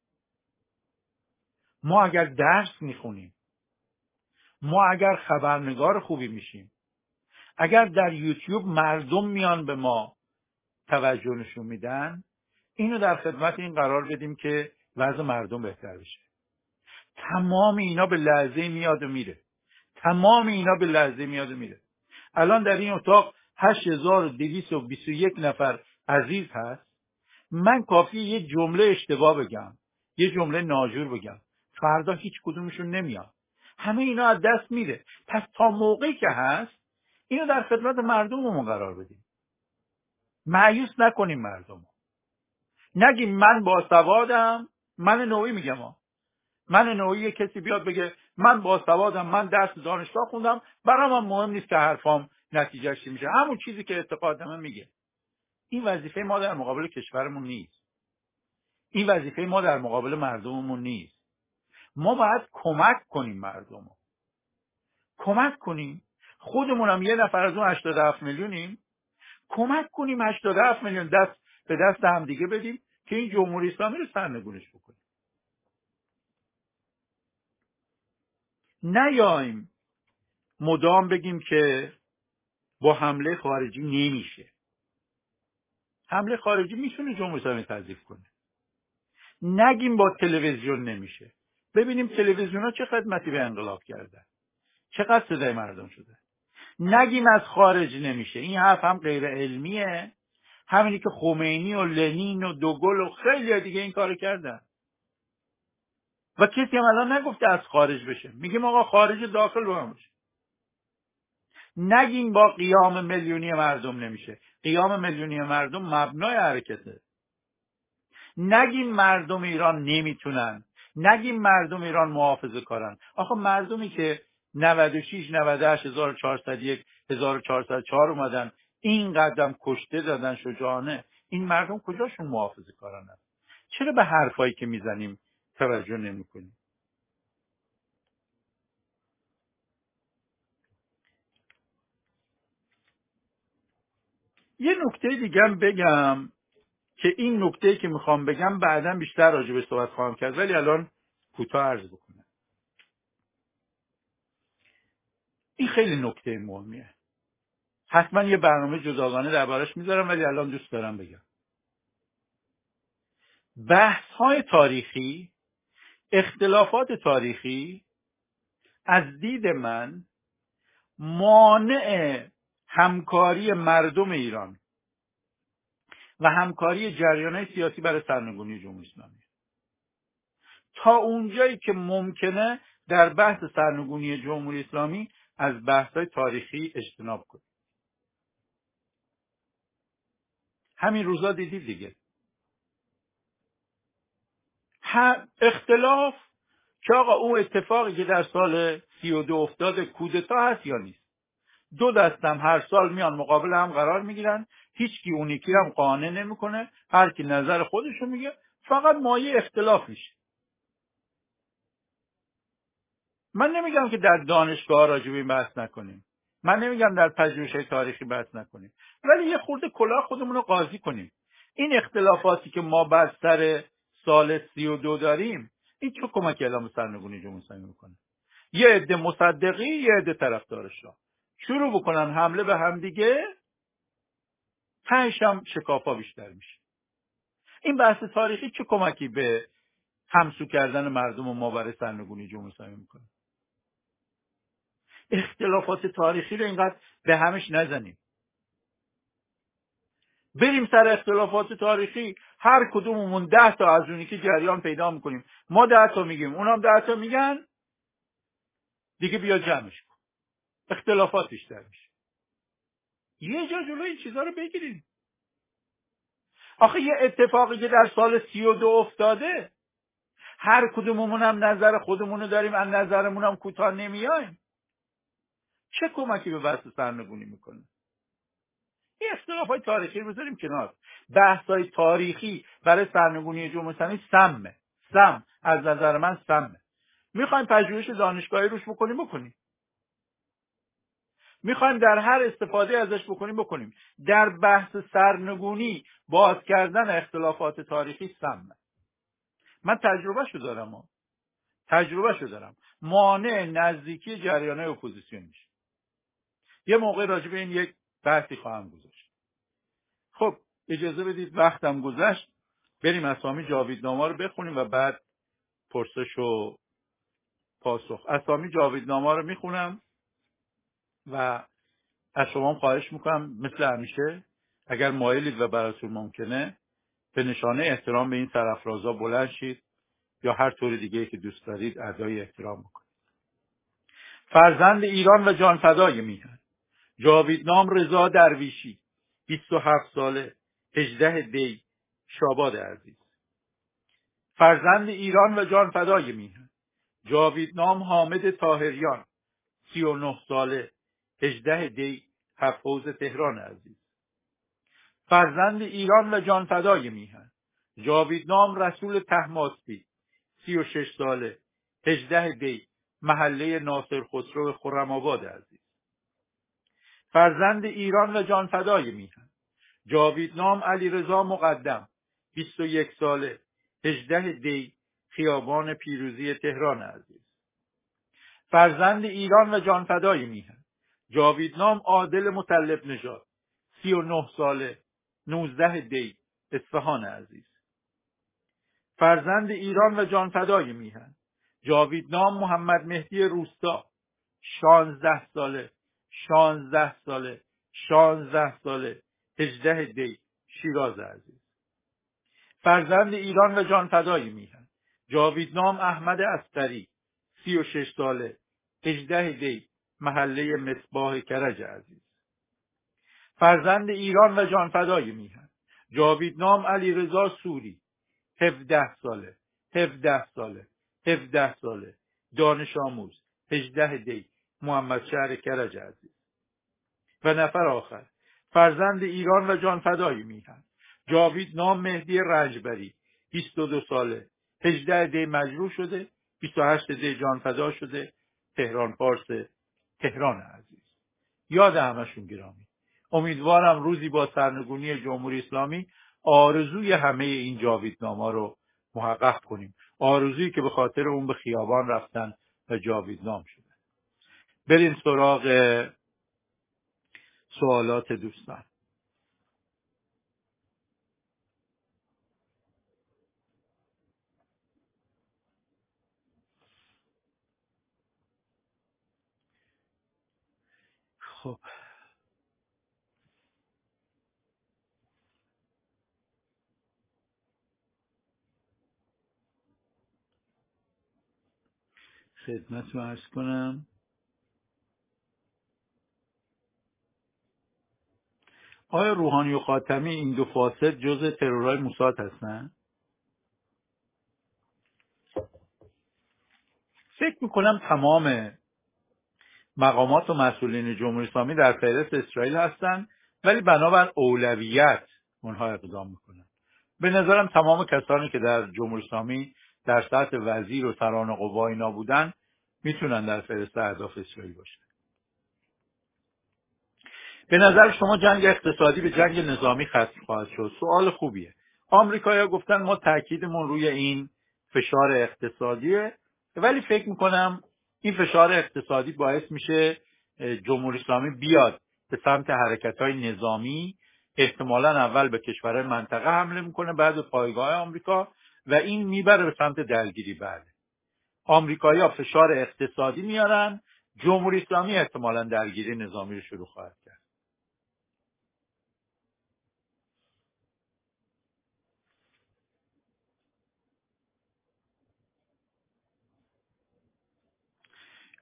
Speaker 1: ما اگر درس میخونیم، ما اگر خبرنگار خوبی میشیم، اگر در یوتیوب مردم میان به ما توجه نشون میدن، اینو در خدمت این قرار بدیم که وضع مردم بهتر بشه. تمام اینا به لحظه میاد و میره. تمام اینا به لحظه میاد و میره. الان در این اتاق 8221 نفر عزیز هست. من کافیه یه جمله اشتباه بگم، یه جمله ناجور بگم، فردا هیچ کدومشون نمیاد. همه اینا از دست میره. پس تا موقعی که هست اینو در خدمت مردممون قرار بدیم. مایوس نکنیم مردم. نگیم من باسوادم، من نوعی میگم من نوعی کسی بیاد بگه من باسوادم، من درس دانشگاه خوندم، برام هم مهم نیست که حرفام نتیجهش چی میشه، همون چیزی که اعتقادمه میگه. این وظیفه ما در مقابل کشورمون نیست. این وظیفه ما در مقابل مردممون نیست. ما باید کمک کنیم مردمو. کمک کنیم. خودمونم یه نفر از اون 87 میلیونیم. کمک کنیم 87 میلیون دست به دست هم دیگه بدیم که این جمهوری اسلامی رو سرنگونش بکنیم. نیاییم مدام بگیم که با حمله خارجی نمیشه. حمله خارجی میتونه جمهوری اسلامی تضعیف کنه. نگیم با تلویزیون نمیشه. ببینیم تلویزیون‌ها چه خدمتی به انقلاب کردن. چقدر صدای مردم شده. نگیم از خارج نمیشه. این حرف هم غیر علمیه. همینی که خمینی و لنین و دوگل و خیلی دیگه این کارو کردن. و کسی هم الان نگفته از خارج بشه. میگیم آقا خارج داخل رو هم بشه. نگیم با قیام میلیونی مردم نمیشه. قیام میلیونی مردم مبنای حرکته. نگیم مردم ایران نمیتونن. نگیم مردم ایران محافظه کارن. آخه مردمی که 96 98 1401 1404 اومدن این قدم کشته دادن شجاعانه، این مردم کجاشون محافظه کارن؟ چرا به حرفایی که میزنیم توجه نمیکنیم؟ یه نکته دیگه هم بگم که این نکته‌ای که میخوام بگم بعداً بیشتر راجع بهش صحبت خواهم کرد، ولی الان کوتاه عرض بکنم. این خیلی نکته مهمیه. حتما یه برنامه جداگانه دربارش میذارم، ولی الان دوست دارم بگم. بحث‌های تاریخی، اختلافات تاریخی از دید من مانع همکاری مردم ایران و همکاری جریان‌های سیاسی برای سرنگونی جمهوری اسلامی. تا اونجایی که ممکنه در بحث سرنگونی جمهوری اسلامی از بحث‌های تاریخی اجتناب کنیم. همین روزا دیدید دیگه. اختلاف که آقا اون اتفاقی که در سال 32 افتاد کودتا هست یا نیست. دو دستم هر سال میان مقابل هم قرار میگیرن، هیچکی اون یکی هم قانع نمیکنه، هر کی نظر خودشو میگه، فقط مایه اختلاف میشه. من نمیگم که در دانشگاه راجع به این بحث نکنیم. من نمیگم در پژوهش‌های تاریخی بحث نکنیم. ولی یه خورده کلاه خودمون رو قاضی کنیم. این اختلافاتی که ما بر سر سال 32 داریم، این چه کمکی الان به سرنگونی جمهوری اسلامی میکنه؟ یه عده مصدقی، یه عده طرفدارش شروع بکنن حمله به هم دیگه، تهش هم شکافا بیشتر میشه. این بحث تاریخی چه کمکی به همسو کردن مردم و ما برای سرنگونی جمهوری اسلامی میکنه؟ اختلافات تاریخی رو اینقدر به همش نزنیم. بریم سر اختلافات تاریخی، هر کدوممون 10 تا از اونی که جریان پیدا میکنیم، ما 10 تا میگیم، اونام 10 تا میگن، دیگه بیا جمعش کن، اختلافات بیشتر میشه. یه جا جلوی این چیزا رو بگیریم. آخه یه اتفاقی که در سال 32 افتاده، هر کدوممون هم نظر خودمونو داریم، از نظرمون هم کوتاه نمیایم، چه کمکی به بحث سرنگونی میکنه؟ این اختلافات تاریخی رو بذاریم کنار. بحث‌های تاریخی برای سرنگونی جمهوری اسلامی سم از نظر من سمه. میخوایم پژوهش دانشگاهی روش بکنیم. میخوایم در هر استفاده ازش بکنیم. در بحث سرنگونی باز کردن اختلافات تاریخی سمه. من تجربهشو دارم. مانع نزدیکی جریان‌های اپوزیسیون میشه. یه موقع راجع به این یک بحثی خواهم گذاشت. خب اجازه بدید، وقتم گذشت، بریم اسامی جاویدنامه رو بخونیم و بعد پرسش و پاسخ. اسامی جاویدنامه رو میخونم و از شما خواهش میکنم مثل همیشه اگر مایلید و براتون ممکنه به نشانه احترام به این سرافرازا بلند شید یا هر طور دیگه که دوست دارید ادای احترام بکنید. فرزند ایران و جانفدای میهن، جاویدنام رضا درویشی، 27 ساله، 18 دی، شاباد عزیز. فرزند ایران و جانفدای میهن، جاویدنام حامد طاهریان، 39 ساله، 18 دی، هفت‌حوض تهران عزیز. فرزند ایران و جانفدای میهن، جاویدنام رسول طهماسبی، 36 ساله، 18 دی، محله ناصر خسرو خرم‌آباد عزیز. فرزند ایران و جانفدای میهن، جاویدنام علیرضا مقدم، 21 ساله، 18 دی، خیابان پیروزی تهران عزیز. فرزند ایران و جانفدای میهن، جاویدنام عادل مطلب نژاد، 39 ساله، 19 دی، اصفهان عزیز. فرزند ایران و جانفدای میهن، جاویدنام محمد مهدی روستا، 16 ساله، 18 دی، شیراز عزیز. فرزند ایران و جانفدای میهن، جاویدنام احمد استری، 36 ساله، 18 دی، محله مصباح کرج عزیز. فرزند ایران و جانفدای میهن، جاویدنام علیرضا سوری، 17 ساله، 17 ساله، دانش آموز، 18 دی، محمدشهر کرج عزیز. و نفر آخر، فرزند ایران و جانفدای میهن، جاویدنام مهدی رنجبری، 22 ساله، 18 دی مجروح شده، 28 دی جانفدا شده، تهران پارس، تهران عزیز. یاد همشون گرامی. امیدوارم روزی با سرنگونی جمهوری اسلامی آرزوی همه این جاویدنام‌ها رو محقق کنیم. آرزویی که به خاطر اون به خیابان رفتن و جاویدنام شده. بریم سراغ سوالات دوستان. خب خدمتتون عرض کنم آیا روحانی و خاتمی این دو فاسد جزء ترورهای موساد هستن؟ فکر میکنم تمام مقامات و مسئولین جمهوری اسلامی در فهرست اسرائیل هستن، ولی بنابر اولویت اونها اقدام میکنن. به نظرم تمام کسانی که در جمهوری اسلامی در سطح وزیر و سران قوا اینا بودن میتونن در فهرست اهداف اسرائیل باشن. به نظر شما جنگ اقتصادی به جنگ نظامی ختم خواهد شد؟ سوال خوبیه. آمریکایی‌ها گفتن ما تاکیدمون روی این فشار اقتصادیه، ولی فکر میکنم این فشار اقتصادی باعث میشه جمهوری اسلامی بیاد به سمت حرکت‌های نظامی، احتمالاً اول به کشورهای منطقه حمله میکنه، بعد به پایگاه آمریکا و این میبره به سمت درگیری. بعد آمریکایی‌ها فشار اقتصادی میارن، جمهوری اسلامی احتمالاً درگیری نظامی رو شروع خواهد کرد.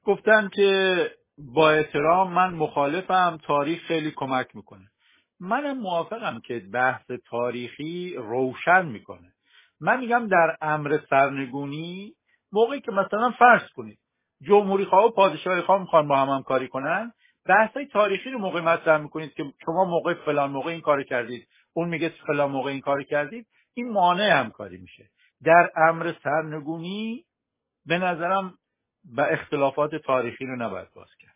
Speaker 1: گفتن که با احترام من مخالفم، تاریخ خیلی کمک میکنه. منم موافقم که بحث تاریخی روشن میکنه. من میگم در امر سرنگونی موقعی که مثلا فرض کنید جمهوری خواه و پادشاهی خواه میخوان با هم همکاری کنن، بحثای تاریخی رو موقع مطرح میکنید که شما موقع فلان موقع این کار کردید، اون میگه فلان موقع این کار کردید، این مانع همکاری میشه. در امر سرنگونی به نظرم و اختلافات تاریخی رو نباید باز کرد.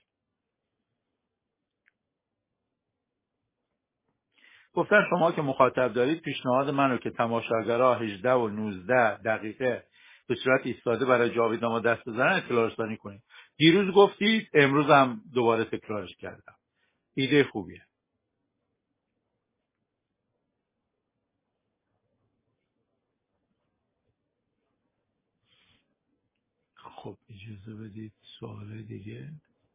Speaker 1: گفتن شما که مخاطب دارید پیشنهاد منو که تماشاگرها 18 و 19 دقیقه به صورت ایستاده برای جاویدنامه دست بزنن اطلاع رسانی کنید. دیروز گفتید، امروز هم دوباره تکرارش کردم. ایده خوبیه. خب اجازه بدید سوال دیگه.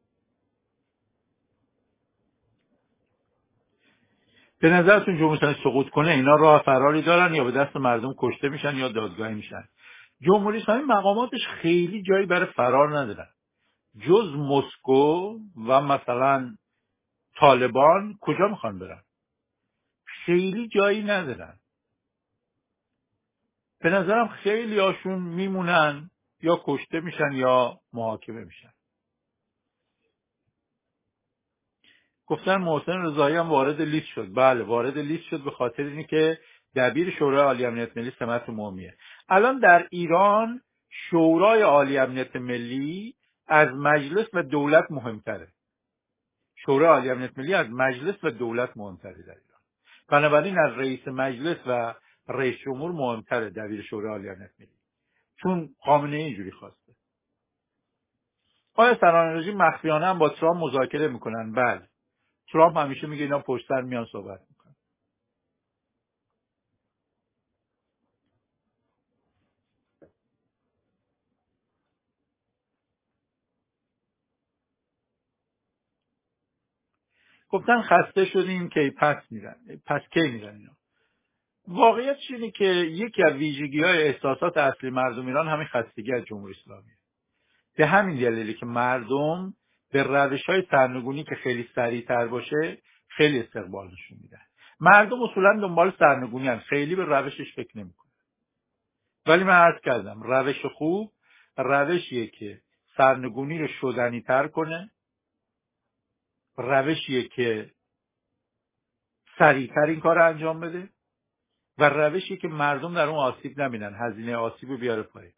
Speaker 1: به نظرتون جمهوری اسلامی سقوط کنه اینا راه فراری دارن یا به دست مردم کشته میشن یا دادگاهی میشن؟ جمهوری اسلامی مقاماتش خیلی جایی برای فرار ندارن. جز مسکو و مثلا طالبان کجا میخوان برن؟ خیلی جایی ندارن. به نظرم خیلی هاشون میمونن یا کشته میشن یا محاکمه میشن. گفتن محسن رضایی هم وارد لیست شد. بله وارد لیست شد به خاطر اینی که دبیر شورای عالی امنیت ملی سمت عمومیه. الان در ایران شورای عالی امنیت ملی از مجلس و دولت مهمتره. شورای عالی امنیت ملی از مجلس و دولت مهمتره در ایران. بنابراین از رئیس مجلس و رئیس جمهور مهمتره دبیر شورای عالی امنیت ملی، چون خامنه ای اینجوری خواسته. آیا سران رژیم مخفیانه هم با ترامپ مذاکره میکنن؟ بله. ترامپ همیشه میگه اینا پشت سر میان صحبت میکنن. گفتن خسته شدیم که پس میرن. پس کی میرن اینا؟ واقعیت اینه که یکی از ویژگی‌های احساسات اصلی مردم ایران همین خستگی از جمهوری اسلامی. به همین دلیلی که مردم به روش‌های سرنگونی که خیلی سریع‌تر باشه خیلی استقبال نشون میدن. مردم اصولا دنبال سرنگونی هستن، خیلی به روشش فکر نمی‌کنن. ولی من عرض کردم روش خوب روشیه که سرنگونی رو شدنی‌تر کنه، روشیه که سریع‌تر این کار رو انجام بده و روشی که مردم در اون آسیب نبینن، هزینه آسیب رو بیاره پایین.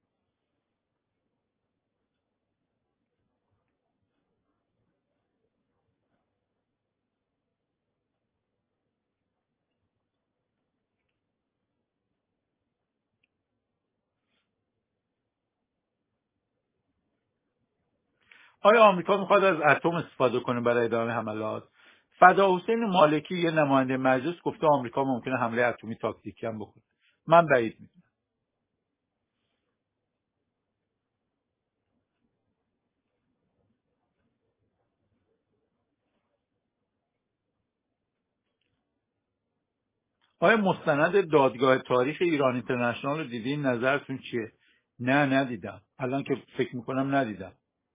Speaker 1: آیا آمریکا میخواد از اتم استفاده کنه برای ادامه حملات؟ فدا حسین مالکی یه نماینده مجلس گفته آمریکا ممکنه حمله اتمی تاکتیکی هم بکنه. من بعید میدونم. آیا مستند دادگاه تاریخ ایران اینترنشنال رو دیدین؟ نظرتون چیه؟ نه ندیدم. الان که فکر میکنم ندیدم.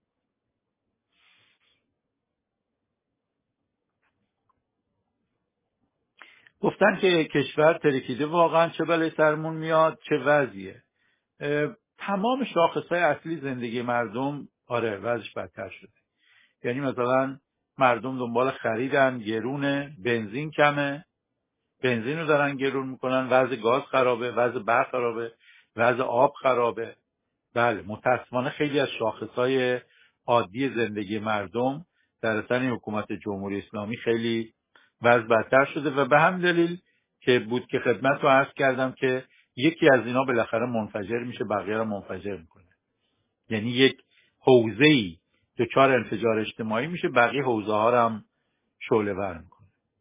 Speaker 1: گفتن که کشور ترکیده، واقعا چه بلای سرمون میاد، چه وضعیه. تمام شاخصهای اصلی زندگی مردم آره وضعش بدتر شده. یعنی مثلا مردم دنبال خریدن، گرونه، بنزین کمه، بنزین رو دارن گرون میکنن، وضع گاز خرابه، وضع برق خرابه، وضع آب خرابه. بله متاسفانه خیلی از شاخصهای عادی زندگی مردم در اثر این حکومت جمهوری اسلامی خیلی وضع بدتر شده و به هم دلیل که بود که خدمت رو عرض کردم که یکی از اینا بالاخره منفجر میشه، بقیه رو منفجر میکنه. یعنی یک حوزه‌ای دچار انفجار اجتماعی میشه، بقیه حوزه ها رو هم شعله ور میکنه.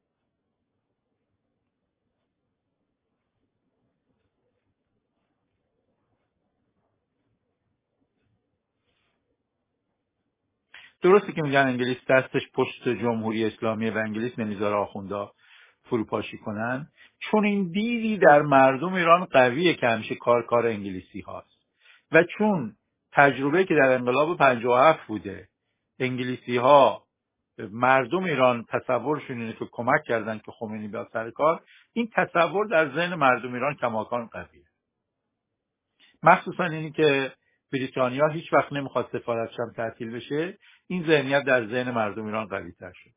Speaker 1: درسته که میگن انگلیس دستش پشت جمهوری اسلامی و انگلیس نمیذاره آخوندا فروپاشی کنن، چون این دیدی در مردم ایران قویه که همیشه کار انگلیسی هاست و چون تجربه که در انقلاب 57 بوده، انگلیسی ها مردم ایران تصورشون اینه که کمک کردن که خمینی بیاد سر کار، این تصور در ذهن مردم ایران کماکان قویه. مخصوصا اینی که بریتانیا هیچ وقت نمیخواد سفارتش هم تعطیل بشه، این ذهنیت در ذهن مردم ایران قوی‌تر شد.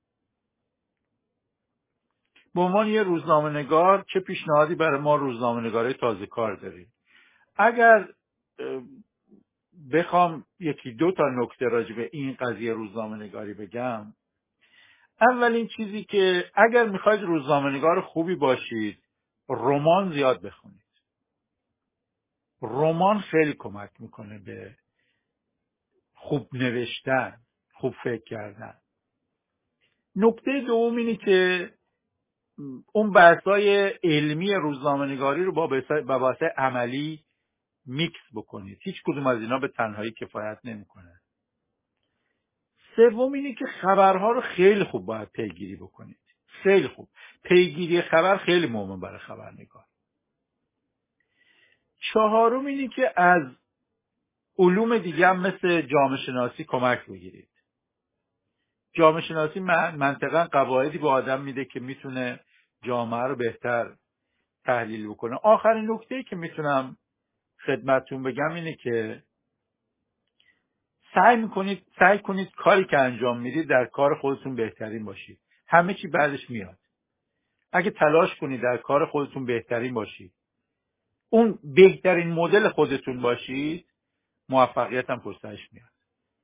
Speaker 1: به عنوان یه روزنامه‌نگار چه پیشنهادی برای ما روزنامه‌نگارای تازه کار داریم؟ اگر بخوام یکی دو تا نکته راجع به این قضیه روزنامه‌نگاری بگم، اولین چیزی که اگر میخواید روزنامه‌نگار خوبی باشید، رمان زیاد بخونید. رمان خیلی کمک میکنه به خوب نوشتن، خوب فکر کردن. نکته دوم اینه که اون بحث‌های علمی روزنامه‌نگاری رو با بحث عملی میکس بکنید. هیچ کدوم از اینا به تنهایی کفایت نمیکنه. سوم اینه که خبرها رو خیلی خوب باید پیگیری بکنید. خیلی خوب. پیگیری خبر خیلی مهمه برای خبرنگار. چهارم اینه که از علوم دیگه هم مثل جامعه شناسی کمک بگیرید. جامعه شناسی منطقاً قواعدی به آدم میده که میتونه جامعه رو بهتر تحلیل بکنه. آخرین نکته‌ای که میتونم خدمتتون بگم اینه که سعی کنید کاری که انجام میدید در کار خودتون بهترین باشید. همه چی بعدش میاد. اگه تلاش کنید در کار خودتون بهترین باشید، اون بهترین مدل خودتون باشید، موفقیت هم پشتش میاد.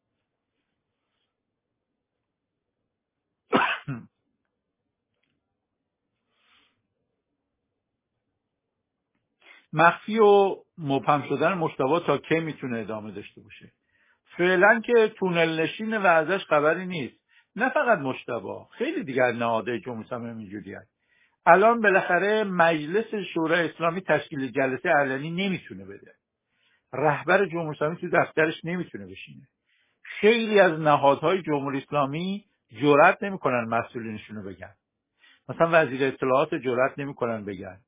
Speaker 1: مخفی و مبهم شدن محتوا تا کی میتونه ادامه داشته باشه؟ فعلا که تونل نشینه و ازش خبری نیست. نه فقط مجتبی، خیلی دیگر نهادهای جمهوری اسلامی اینجوریه. الان بالاخره مجلس شورای اسلامی تشکیل جلسه علنی نمیتونه بده. رهبر جمهوری اسلامی تو دفترش نمیتونه بشینه. خیلی از نهادهای جمهوری اسلامی جرئت نمیکنن مسئولینشون رو بگن. مثلا وزیر اطلاعات جرئت نمیکنن بگن.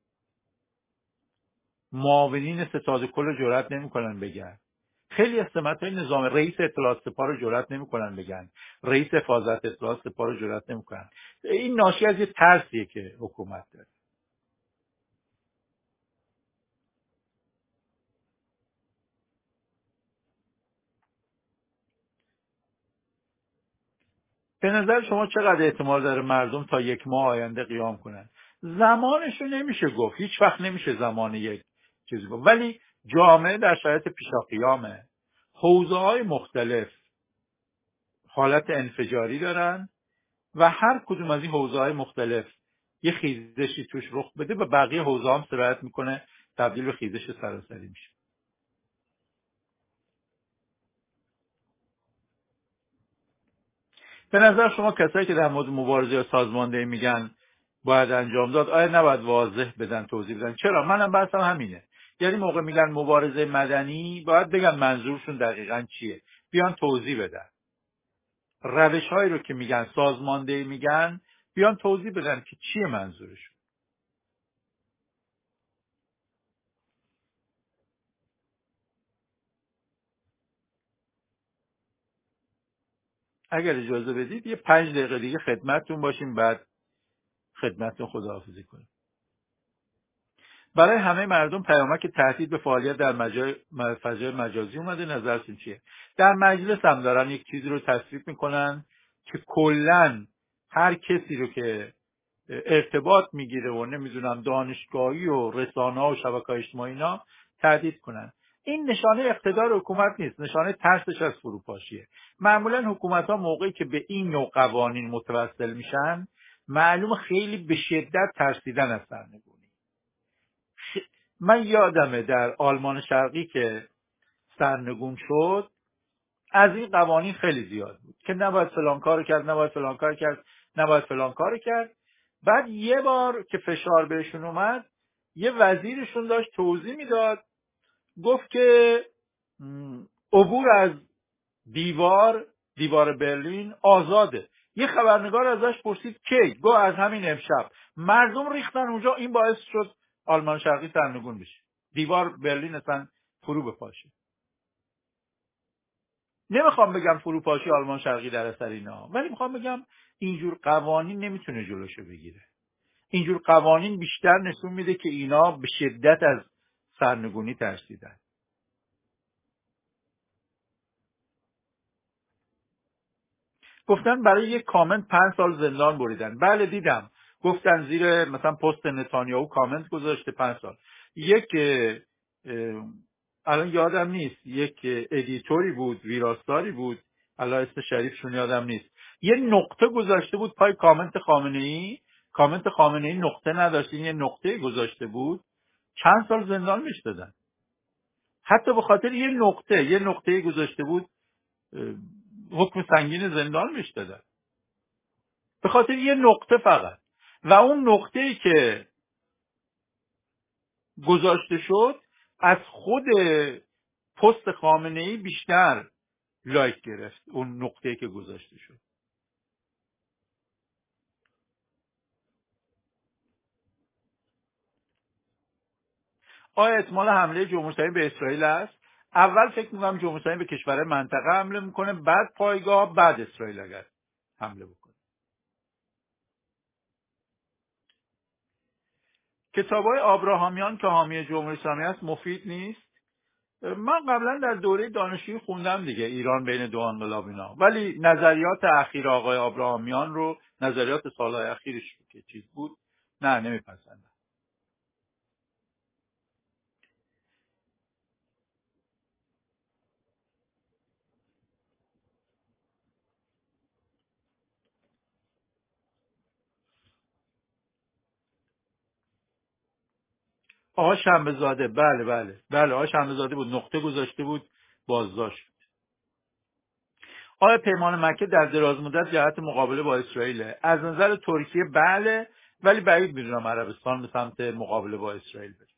Speaker 1: معاونین ستاد کل جرئت نمیکنن بگن. خیلی از سمت‌های نظام، رئیس اطلاعات سپاه رو جرئت نمیکنن بگن. رئیس حفاظت اطلاعات سپاه رو جرئت نمیکنن. این ناشی از یه ترسیه که حکومت داره. به نظر شما چقدر احتمال داره مردم تا 1 ماه آینده قیام کنن؟ زمانش رو نمیشه گفت. هیچ وقت نمیشه زمان یک چیزی گفت. ولی جامعه در شرایط پیشاقیامه. حوزه‌های مختلف حالت انفجاری دارن و هر کدوم از این حوزه‌های مختلف یه خیزشی توش رخ بده و بقیه حوزه‌ها هم سرایت میکنه تبدیل به خیزش سراسری میشه. به نظر شما کسایی که در مورد مبارزه یا سازماندهی میگن باید انجام داد، آیا نباید واضح بدن، توضیح بدن؟ چرا؟ منم بحثم همینه. یعنی موقع میگن مبارزه مدنی باید بگن منظورشون دقیقاً چیه، بیان توضیح بدن. روش‌هایی رو که میگن سازماندهی میگن، بیان توضیح بدن که چیه منظورشون. اگر اجازه بدید یه 5 دقیقه دیگه خدمتتون باشیم، بعد خدمتتون خداحافظی کنیم. برای همه مردم پیامک تهدید به فعالیت در فضای مجازی اومده. نظرتون چیه؟ در مجلس هم دارن یک چیزی رو تصویب میکنن که کلاً هر کسی رو که ارتباط میگیره و نمیدونم دانشگاهی و رسانه و شبکه‌های اجتماعی اینا تهدید کنن. این نشانه اقتدار حکومت نیست، نشانه ترسش از فروپاشیه. معمولاً حکومت‌ها موقعی که به این نوع قوانین متوسل میشن، معلوم خیلی به شدت ترسیدن از سرنگونی. من یادمه در آلمان شرقی که سرنگون شد، از این قوانین خیلی زیاد بود که نباید فلان کارو کرد، نباید فلان کار کرد، نباید فلان کارو کرد. بعد یه بار که فشار بهشون اومد، یه وزیرشون داشت توضیح میداد، گفت که عبور از دیوار برلین آزاده. یه خبرنگار ازش پرسید کی؟ گفت از همین امشب. مردم ریختن اونجا. این باعث شد آلمان شرقی سرنگون بشه، دیوار برلین اصلا فرو بپاشه. نمیخوام بگم فروپاشی آلمان شرقی در اثر اینا، ولی میخوام بگم اینجور قوانین نمیتونه جلوشو بگیره. اینجور قوانین بیشتر نشون میده که اینا به شدت از سرنگونی ترسیدن. گفتن برای یک کامنت 5 سال زندان بریدن. بله دیدم، گفتن زیر مثلا پست نتانیاهو کامنت گذاشته 5 سال. یک الان یادم نیست، یک ادیتوری بود، ویراستاری بود، الان اسم شریفشون یادم نیست، یه نقطه گذاشته بود پای کامنت خامنه‌ای. کامنت خامنه‌ای نقطه نداشت، این یه نقطه گذاشته بود، چند سال زندان بهش دادن. حتی به خاطر یه نقطه گذاشته بود حکم سنگین زندان بهش دادن، به خاطر یه نقطه فقط. و اون نقطه‌ای که گذاشته شد از خود پست خامنه‌ای بیشتر لایک گرفت، اون نقطه‌ای که گذاشته شد. آیا احتمال حمله جمهوری اسلامی به اسرائیل است؟ اول فکر می‌کنم جمهوری اسلامی به کشور منطقه حمله میکنه، بعد پایگاه، بعد اسرائیل اگر حمله بکنه. کتاب‌های آبراهامیان که حامی جمهوری اسلامی است مفید نیست؟ من قبلا در دوره دانشجویی خوندم دیگه، ایران بین دو انقلاب اینا، ولی نظریات اخیر آقای آبراهامیان رو، نظریات سالهای اخیرش که چیز بود، نه نمیپسندم. آقا شنبه زاده، بله آقا شنبه زاده بود، نقطه گذاشته بود، بازداشت. آیا پیمان مکه در دراز مدت جهت مقابله با اسرائیل؟ از نظر ترکیه بله، ولی بعید میدونم عربستان به سمت مقابله با اسرائیل بره.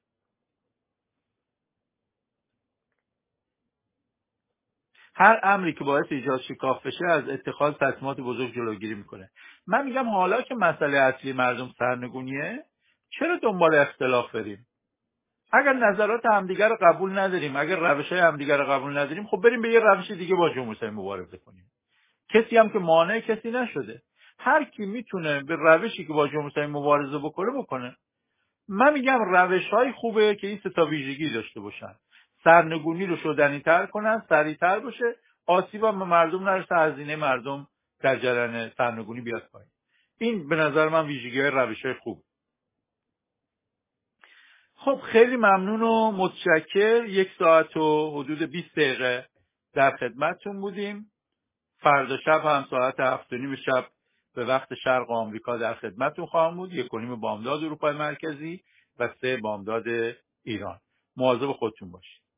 Speaker 1: هر امری که باعث ایجاد شکاف بشه از اتخاذ تصمیمات بزرگ جلوگیری میکنه. من میگم حالا که مسئله اصلی مردم سرنگونیه، چرا دنبال اختلاف بریم؟ اگر نظرات همدیگر رو قبول نداریم، اگر روش‌های همدیگر رو قبول نداریم، خب بریم به یه روش دیگه با جمهوری اسلامی مبارزه کنیم. کسی هم که مانع کسی نشده. هر کی میتونه به روشی که با جمهوری اسلامی مبارزه بکنه. من میگم روش‌های خوبه که این سه تا ویژگی داشته باشن: سرنگونی رو شدنی‌تر کنن، سریع‌تر باشه، آسیب هم به مردم نرسه، هزینه مردم در جریان سرنگونی بیاد پایین. این به نظر من ویژگی‌های روش‌های خوب. خب خیلی ممنون و متشکر. 1 ساعت و حدود 20 دقیقه در خدمتتون بودیم. فردا شب هم ساعت 7:30 شب به وقت شرق آمریکا در خدمتتون خواهم بود. 1:30 بامداد اروپای مرکزی و 3 بامداد ایران. مواظب خودتون باشید.